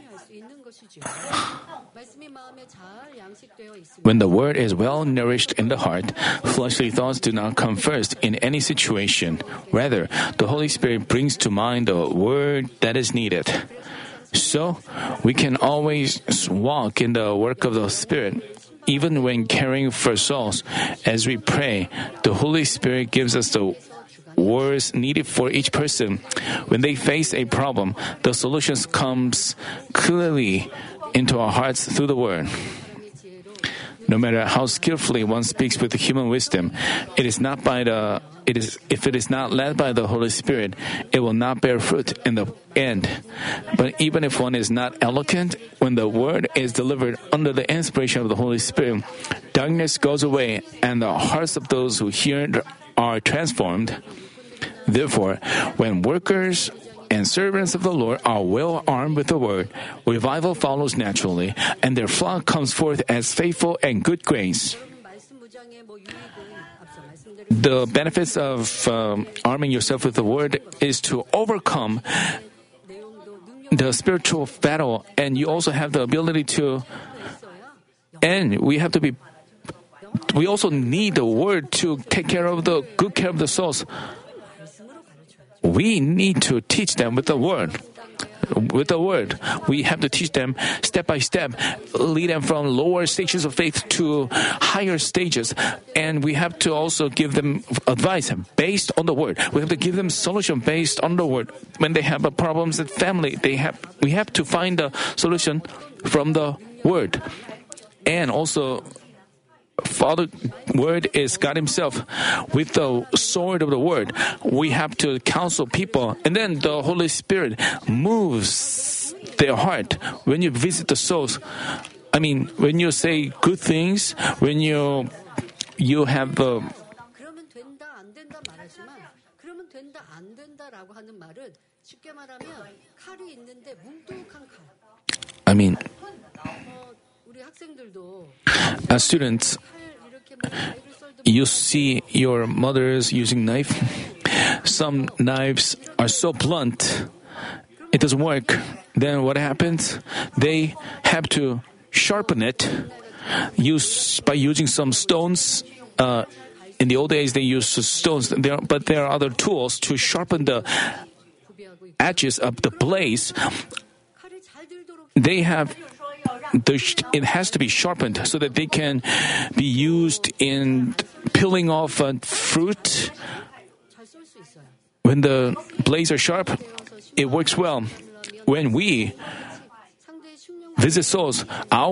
When the word is well nourished in the heart, fleshly thoughts do not come first in any situation. Rather, the Holy Spirit brings to mind the word that is needed. So, we can always walk in the work of the Spirit, even when caring for souls. As we pray, the Holy Spirit gives us the words needed for each person. When they face a problem, the solutions comes clearly into our hearts through the word. No matter how skillfully one speaks with human wisdom, if it is not led by the Holy Spirit, it will not bear fruit in the end. But even if one is not eloquent, when the word is delivered under the inspiration of the Holy Spirit, darkness goes away and the hearts of those who hear are transformed. Therefore, when workers and servants of the Lord are well armed with the word, revival follows naturally, and their flock comes forth as faithful and good grains. The benefits of arming yourself with the word is to overcome the spiritual battle, and you also have the ability to, and we also need the word to take care of the good care of the souls. We need to teach them with the word. With the word, we have to teach them step by step, lead them from lower stages of faith to higher stages, and we have to also give them advice based on the word. We have to give them solution based on the word. When they have problems with family, we have to find the solution from the word, and also. Father word is God Himself. With the sword of the word, we have to counsel people, and then the Holy Spirit moves their heart. When you visit the souls, when you say good things, when you have the. 그러면 된다 안 된다 말하지만 그러면 된다 안 된다라고 하는 말은 쉽게 말하면 칼이 있는데 뭉툭한 칼. 우리 학생들도 As students, you see your mothers using knife. Some knives are so blunt, it doesn't work. Then what happens? They have to sharpen it by using some stones in the old days, they used stones, but there are other tools to sharpen the edges of the blades. They have it has to be sharpened so that they can be used in peeling off fruit. When the blades are sharp, it works well. When we visit souls,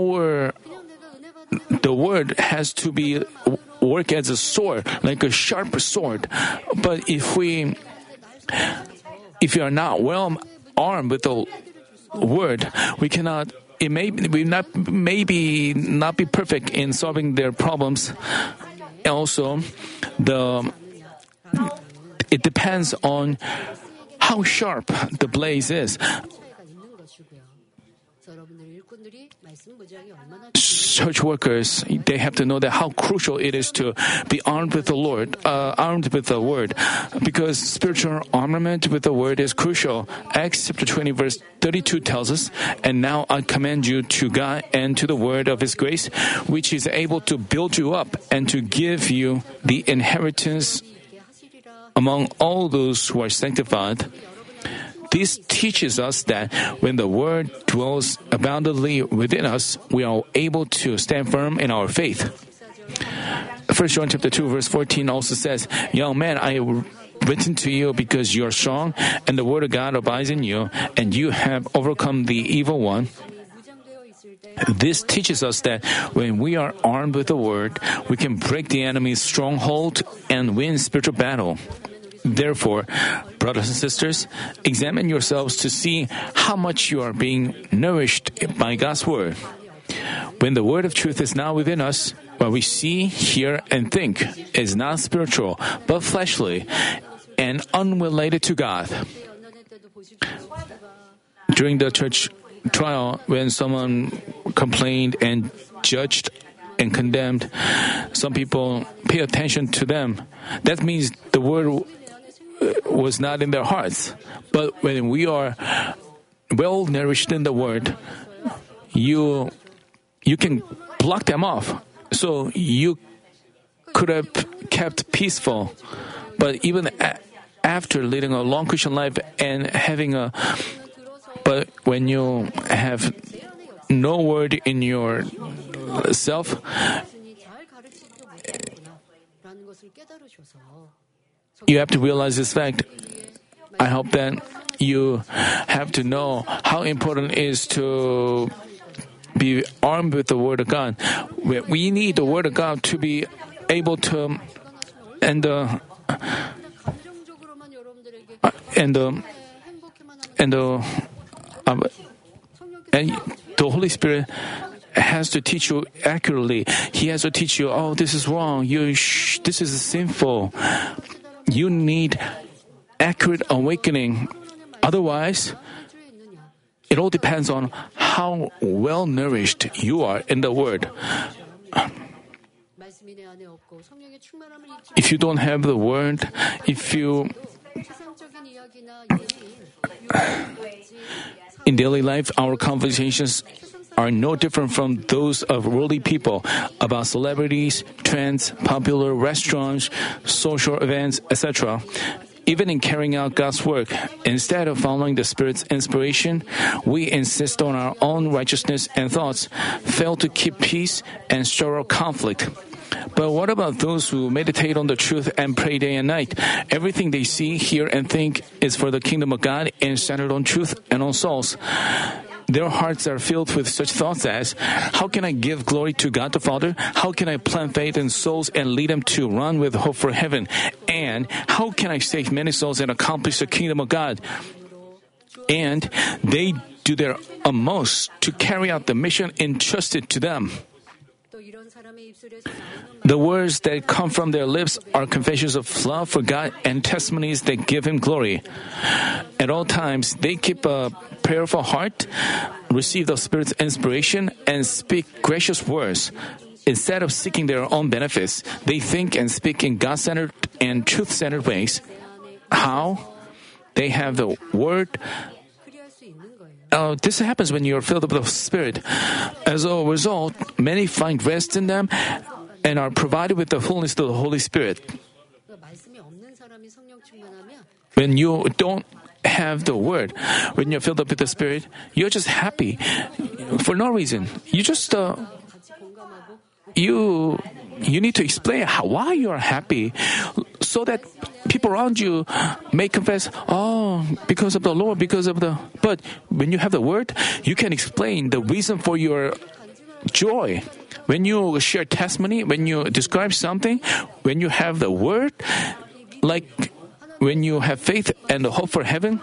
the word has to be work as a sword, like a sharp sword. But if we are not well armed with the word, we cannot. It may maybe not be perfect in solving their problems. Also, it depends on how sharp the blaze is. Church workers, they have to know that how crucial it is to be armed with the Lord, armed with the Word, because spiritual armament with the Word is crucial. Acts chapter 20 verse 32 tells us, "And now I commend you to God and to the Word of His grace, which is able to build you up and to give you the inheritance among all those who are sanctified." This teaches us that when the Word dwells abundantly within us, we are able to stand firm in our faith. 1 John chapter 2 verse 14 also says, "Young man, I have written to you because you are strong, and the Word of God abides in you, and you have overcome the evil one." This teaches us that when we are armed with the Word, we can break the enemy's stronghold and win spiritual battle. Therefore, brothers and sisters, examine yourselves to see how much you are being nourished by God's Word. When the Word of truth is not within us, what we see, hear, and think is not spiritual, but fleshly and unrelated to God. During the church trial, when someone complained and judged and condemned, some people pay attention to them. That means the Word was not in their hearts. But when we are well nourished in the Word, you can block them off. So you could have kept peaceful. But even after leading a long Christian life and but when you have no word in yourself, you have to realize this fact. I hope that you have to know how important it is to be armed with the Word of God. We need the Word of God to be able to, and the Holy Spirit has to teach you accurately. He has to teach you, oh, this is wrong. This is sinful. You need accurate awakening. Otherwise, it all depends on how well nourished you are in the Word. If you don't have the Word, in daily life, our conversations are no different from those of worldly people about celebrities, trends, popular restaurants, social events, etc. Even in carrying out God's work, instead of following the Spirit's inspiration, we insist on our own righteousness and thoughts, fail to keep peace, and stir up conflict. But what about those who meditate on the truth and pray day and night? Everything they see, hear, and think is for the kingdom of God and centered on truth and on souls. Their hearts are filled with such thoughts as, how can I give glory to God the Father? How can I plant faith in souls and lead them to run with hope for heaven? And how can I save many souls and accomplish the kingdom of God? And they do their utmost to carry out the mission entrusted to them. The words that come from their lips are confessions of love for God and testimonies that give Him glory. At all times, they keep a prayerful heart, receive the Spirit's inspiration, and speak gracious words. Instead of seeking their own benefits, they think and speak in God-centered and truth-centered ways. How? They have the Word. This happens when you are filled with the Spirit. As a result, many find rest in them, and are provided with the fullness of the Holy Spirit. 말씀이 없는 사람이 성령 충만하면 When you don't have the word, when you're filled up with the Spirit, you're just happy for no reason. You just 같이 공감하고 you need to explain why you are happy, so that people around you may confess, oh, because of the Lord, because of the. But when you have the word, you can explain the reason for your joy. When you share testimony, when you describe something, when you have the word, like when you have faith and the hope for heaven,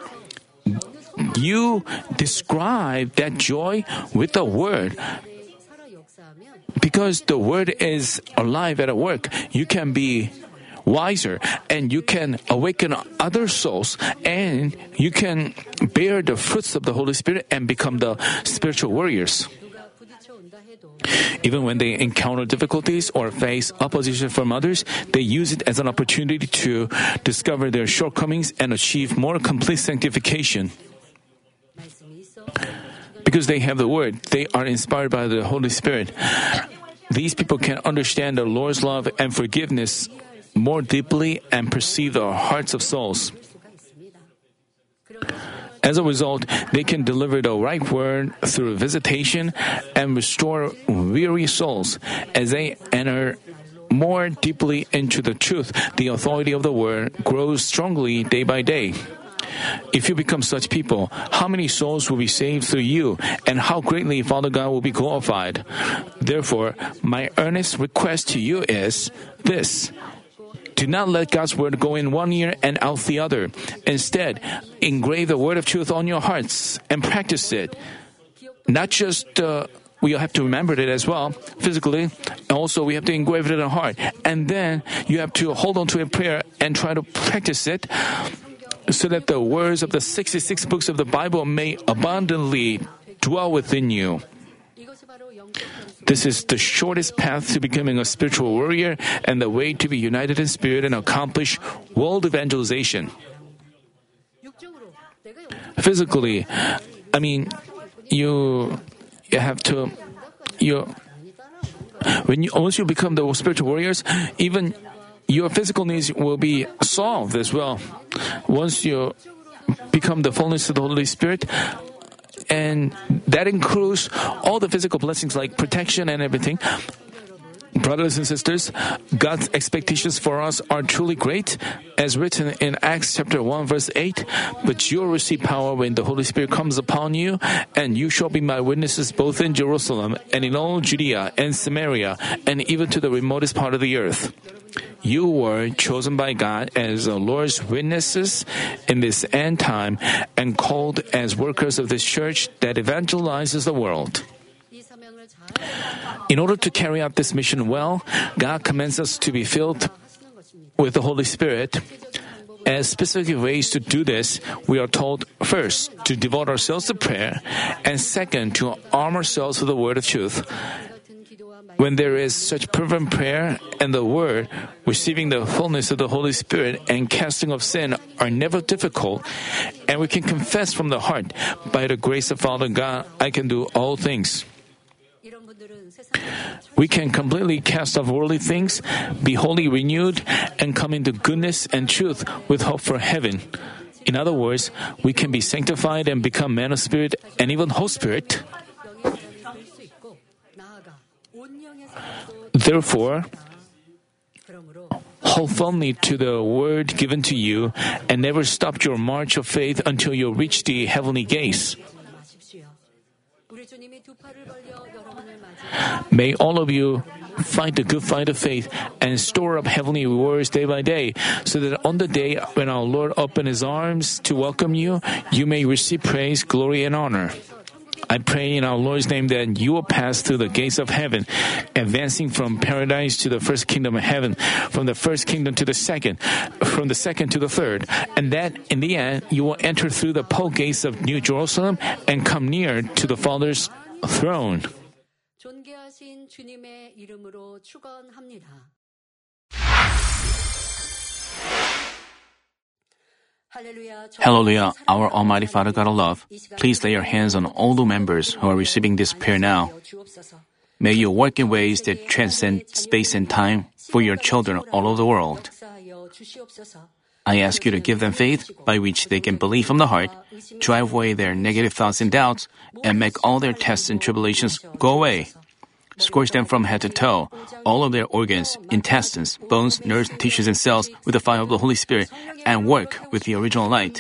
you describe that joy with the word. 살아 역사하면 Because the word is alive at work, you can be wiser and you can awaken other souls and you can bear the fruits of the Holy Spirit and become the spiritual warriors. 누가 부딪혀 온다 해도 Even when they encounter difficulties or face opposition from others, they use it as an opportunity to discover their shortcomings and achieve more complete sanctification. 말씀이 있어 Because they have the word, they are inspired by the Holy Spirit. These people can understand the Lord's love and forgiveness more deeply and perceive the hearts of souls. 수가 있습니다. 그런 As a result, they can deliver the right word through visitation and restore weary souls. As they enter more deeply into the truth, the authority of the word grows strongly day by day. If you become such people, how many souls will be saved through you, and how greatly Father God will be glorified? Therefore, my earnest request to you is this. Do not let God's word go in one ear and out the other. Instead, engrave the word of truth on your hearts and practice it. Not just we have to remember it as well, physically. Also, we have to engrave it in our heart. And then you have to hold on to a prayer and try to practice it so that the words of the 66 books of the Bible may abundantly dwell within you. 이것이 바로 영적 변수 This is the shortest path to becoming a spiritual warrior and the way to be united in spirit and accomplish world evangelization. 육적으로 내가 영적 Physically, I mean, you have to, once you become the spiritual warriors, even your physical needs will be solved as well. Once you become the fullness of the Holy Spirit, and that includes all the physical blessings like protection and everything. Brothers and sisters, God's expectations for us are truly great, as written in Acts chapter 1 verse 8. But you will receive power when the Holy Spirit comes upon you, and you shall be my witnesses both in Jerusalem and in all Judea and Samaria, and even to the remotest part of the earth. You were chosen by God as the Lord's witnesses in this end time and called as workers of this church that evangelizes the world. 이 사명을 잘 In order to carry out this mission well, God commands us to be filled 하시는 것입니다. with the Holy Spirit. As specific ways to do this, we are told first to devote ourselves to prayer, and second to arm ourselves with the word of truth. 같은 기도와 말 When there is such fervent prayer and the word, receiving the fullness of the Holy Spirit and casting off sin are never difficult, and we can confess from the heart, by the grace of Father God, I can do all things. 이런 분들은 세상에 We can completely cast off worldly things, be wholly renewed, and come into goodness and truth with hope for heaven. In other words, we can be sanctified and become man of spirit and even whole spirit. 영의 사람이 될 수 있고 나아가 온영의 사람도 Therefore, 그러므로 hold firmly to the word given to you and never stop your march of faith until you reach the heavenly gates. 마십시오. 우리 주님이 두 팔을 벌려 여러분을 맞이 May all of you fight the good fight of faith and store up heavenly rewards day by day, so that on the day when our Lord opens his arms to welcome you, you may receive praise, glory, and honor. I pray in our Lord's name that you will pass through the gates of heaven, advancing from paradise to the first kingdom of heaven, from the first kingdom to the second, from the second to the third, and that in the end you will enter through the pearl gates of New Jerusalem and come near to the Father's throne. 존귀하신 주님의 이름으로 축원합니다. Hallelujah, our Almighty Father God of love, please lay your hands on all the members who are receiving this prayer now. May you work in ways that transcend space and time for your children all over the world. I ask you to give them faith by which they can believe from the heart, drive away their negative thoughts and doubts, and make all their tests and tribulations go away. Scorch them from head to toe, all of their organs, intestines, bones, nerves, tissues, and cells with the fire of the Holy Spirit, and work with the original light.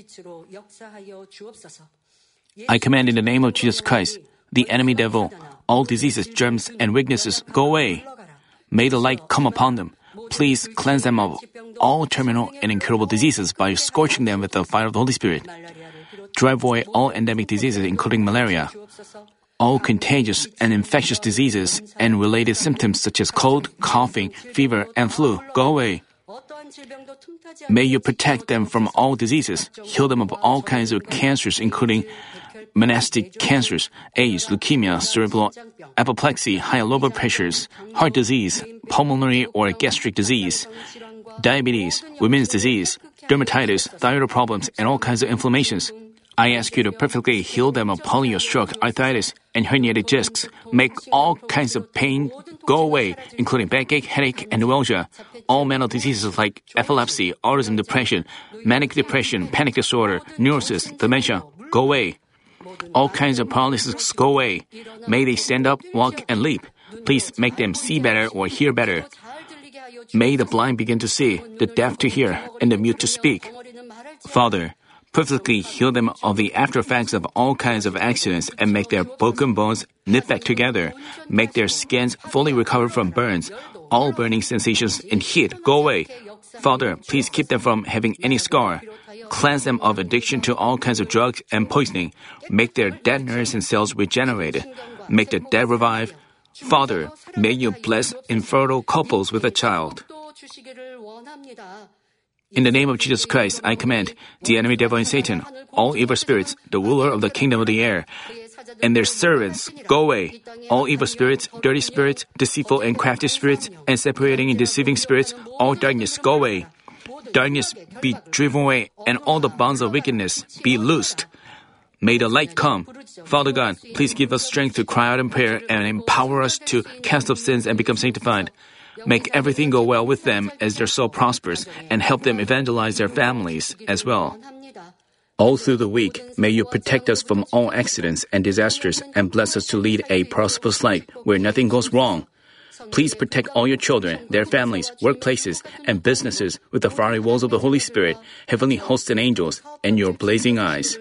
I command in the name of Jesus Christ, the enemy devil, all diseases, germs, and weaknesses go away. May the light come upon them. Please cleanse them of all terminal and incurable diseases by scorching them with the fire of the Holy Spirit. Drive away all endemic diseases, including malaria. All contagious and infectious diseases and related symptoms such as cold, coughing, fever, and flu go away. May you protect them from all diseases, heal them of all kinds of cancers, including monastic cancers, AIDS, leukemia, cerebral apoplexy, high low blood pressures, heart disease, pulmonary or gastric disease, diabetes, women's disease, dermatitis, thyroid problems, and all kinds of inflammations. I ask you to perfectly heal them of polio, stroke, arthritis, and herniated discs. Make all kinds of pain go away, including backache, headache, and neuralgia. All mental diseases like epilepsy, autism, depression, manic depression, panic disorder, neurosis, dementia, go away. All kinds of paralysis go away. May they stand up, walk, and leap. Please make them see better or hear better. May the blind begin to see, the deaf to hear, and the mute to speak. Father, perfectly heal them of the after effects of all kinds of accidents and make their broken bones knit back together. Make their skins fully recover from burns. All burning sensations and heat go away. Father, please keep them from having any scar. Cleanse them of addiction to all kinds of drugs and poisoning. Make their dead nerves and cells regenerated. Make the dead revive. Father, may you bless infertile couples with a child. In the name of Jesus Christ, I command the enemy devil and Satan, all evil spirits, the ruler of the kingdom of the air, and their servants, go away. All evil spirits, dirty spirits, deceitful and crafty spirits, and separating and deceiving spirits, all darkness, go away. Darkness be driven away, and all the bonds of wickedness be loosed. May the light come. Father God, please give us strength to cry out in prayer and empower us to cast off sins and become sanctified. Make everything go well with them as their soul prospers, and help them evangelize their families as well. All through the week, may you protect us from all accidents and disasters and bless us to lead a prosperous life where nothing goes wrong. Please protect all your children, their families, workplaces, and businesses with the fiery walls of the Holy Spirit, heavenly hosts and angels, and your blazing eyes.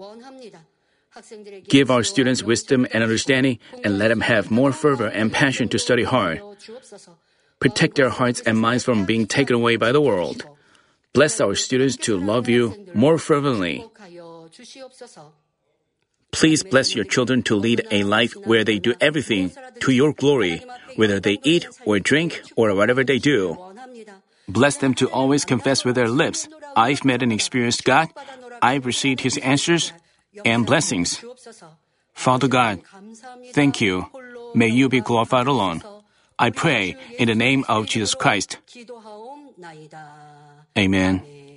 Give our students wisdom and understanding, and let them have more fervor and passion to study hard. Protect their hearts and minds from being taken away by the world. Bless our students to love you more fervently. Please bless your children to lead a life where they do everything to your glory, whether they eat or drink or whatever they do. Bless them to always confess with their lips, I've met and experienced God, I've received His answers and blessings. Father God, thank you. May you be glorified alone. I pray in the name of Jesus Christ. Amen.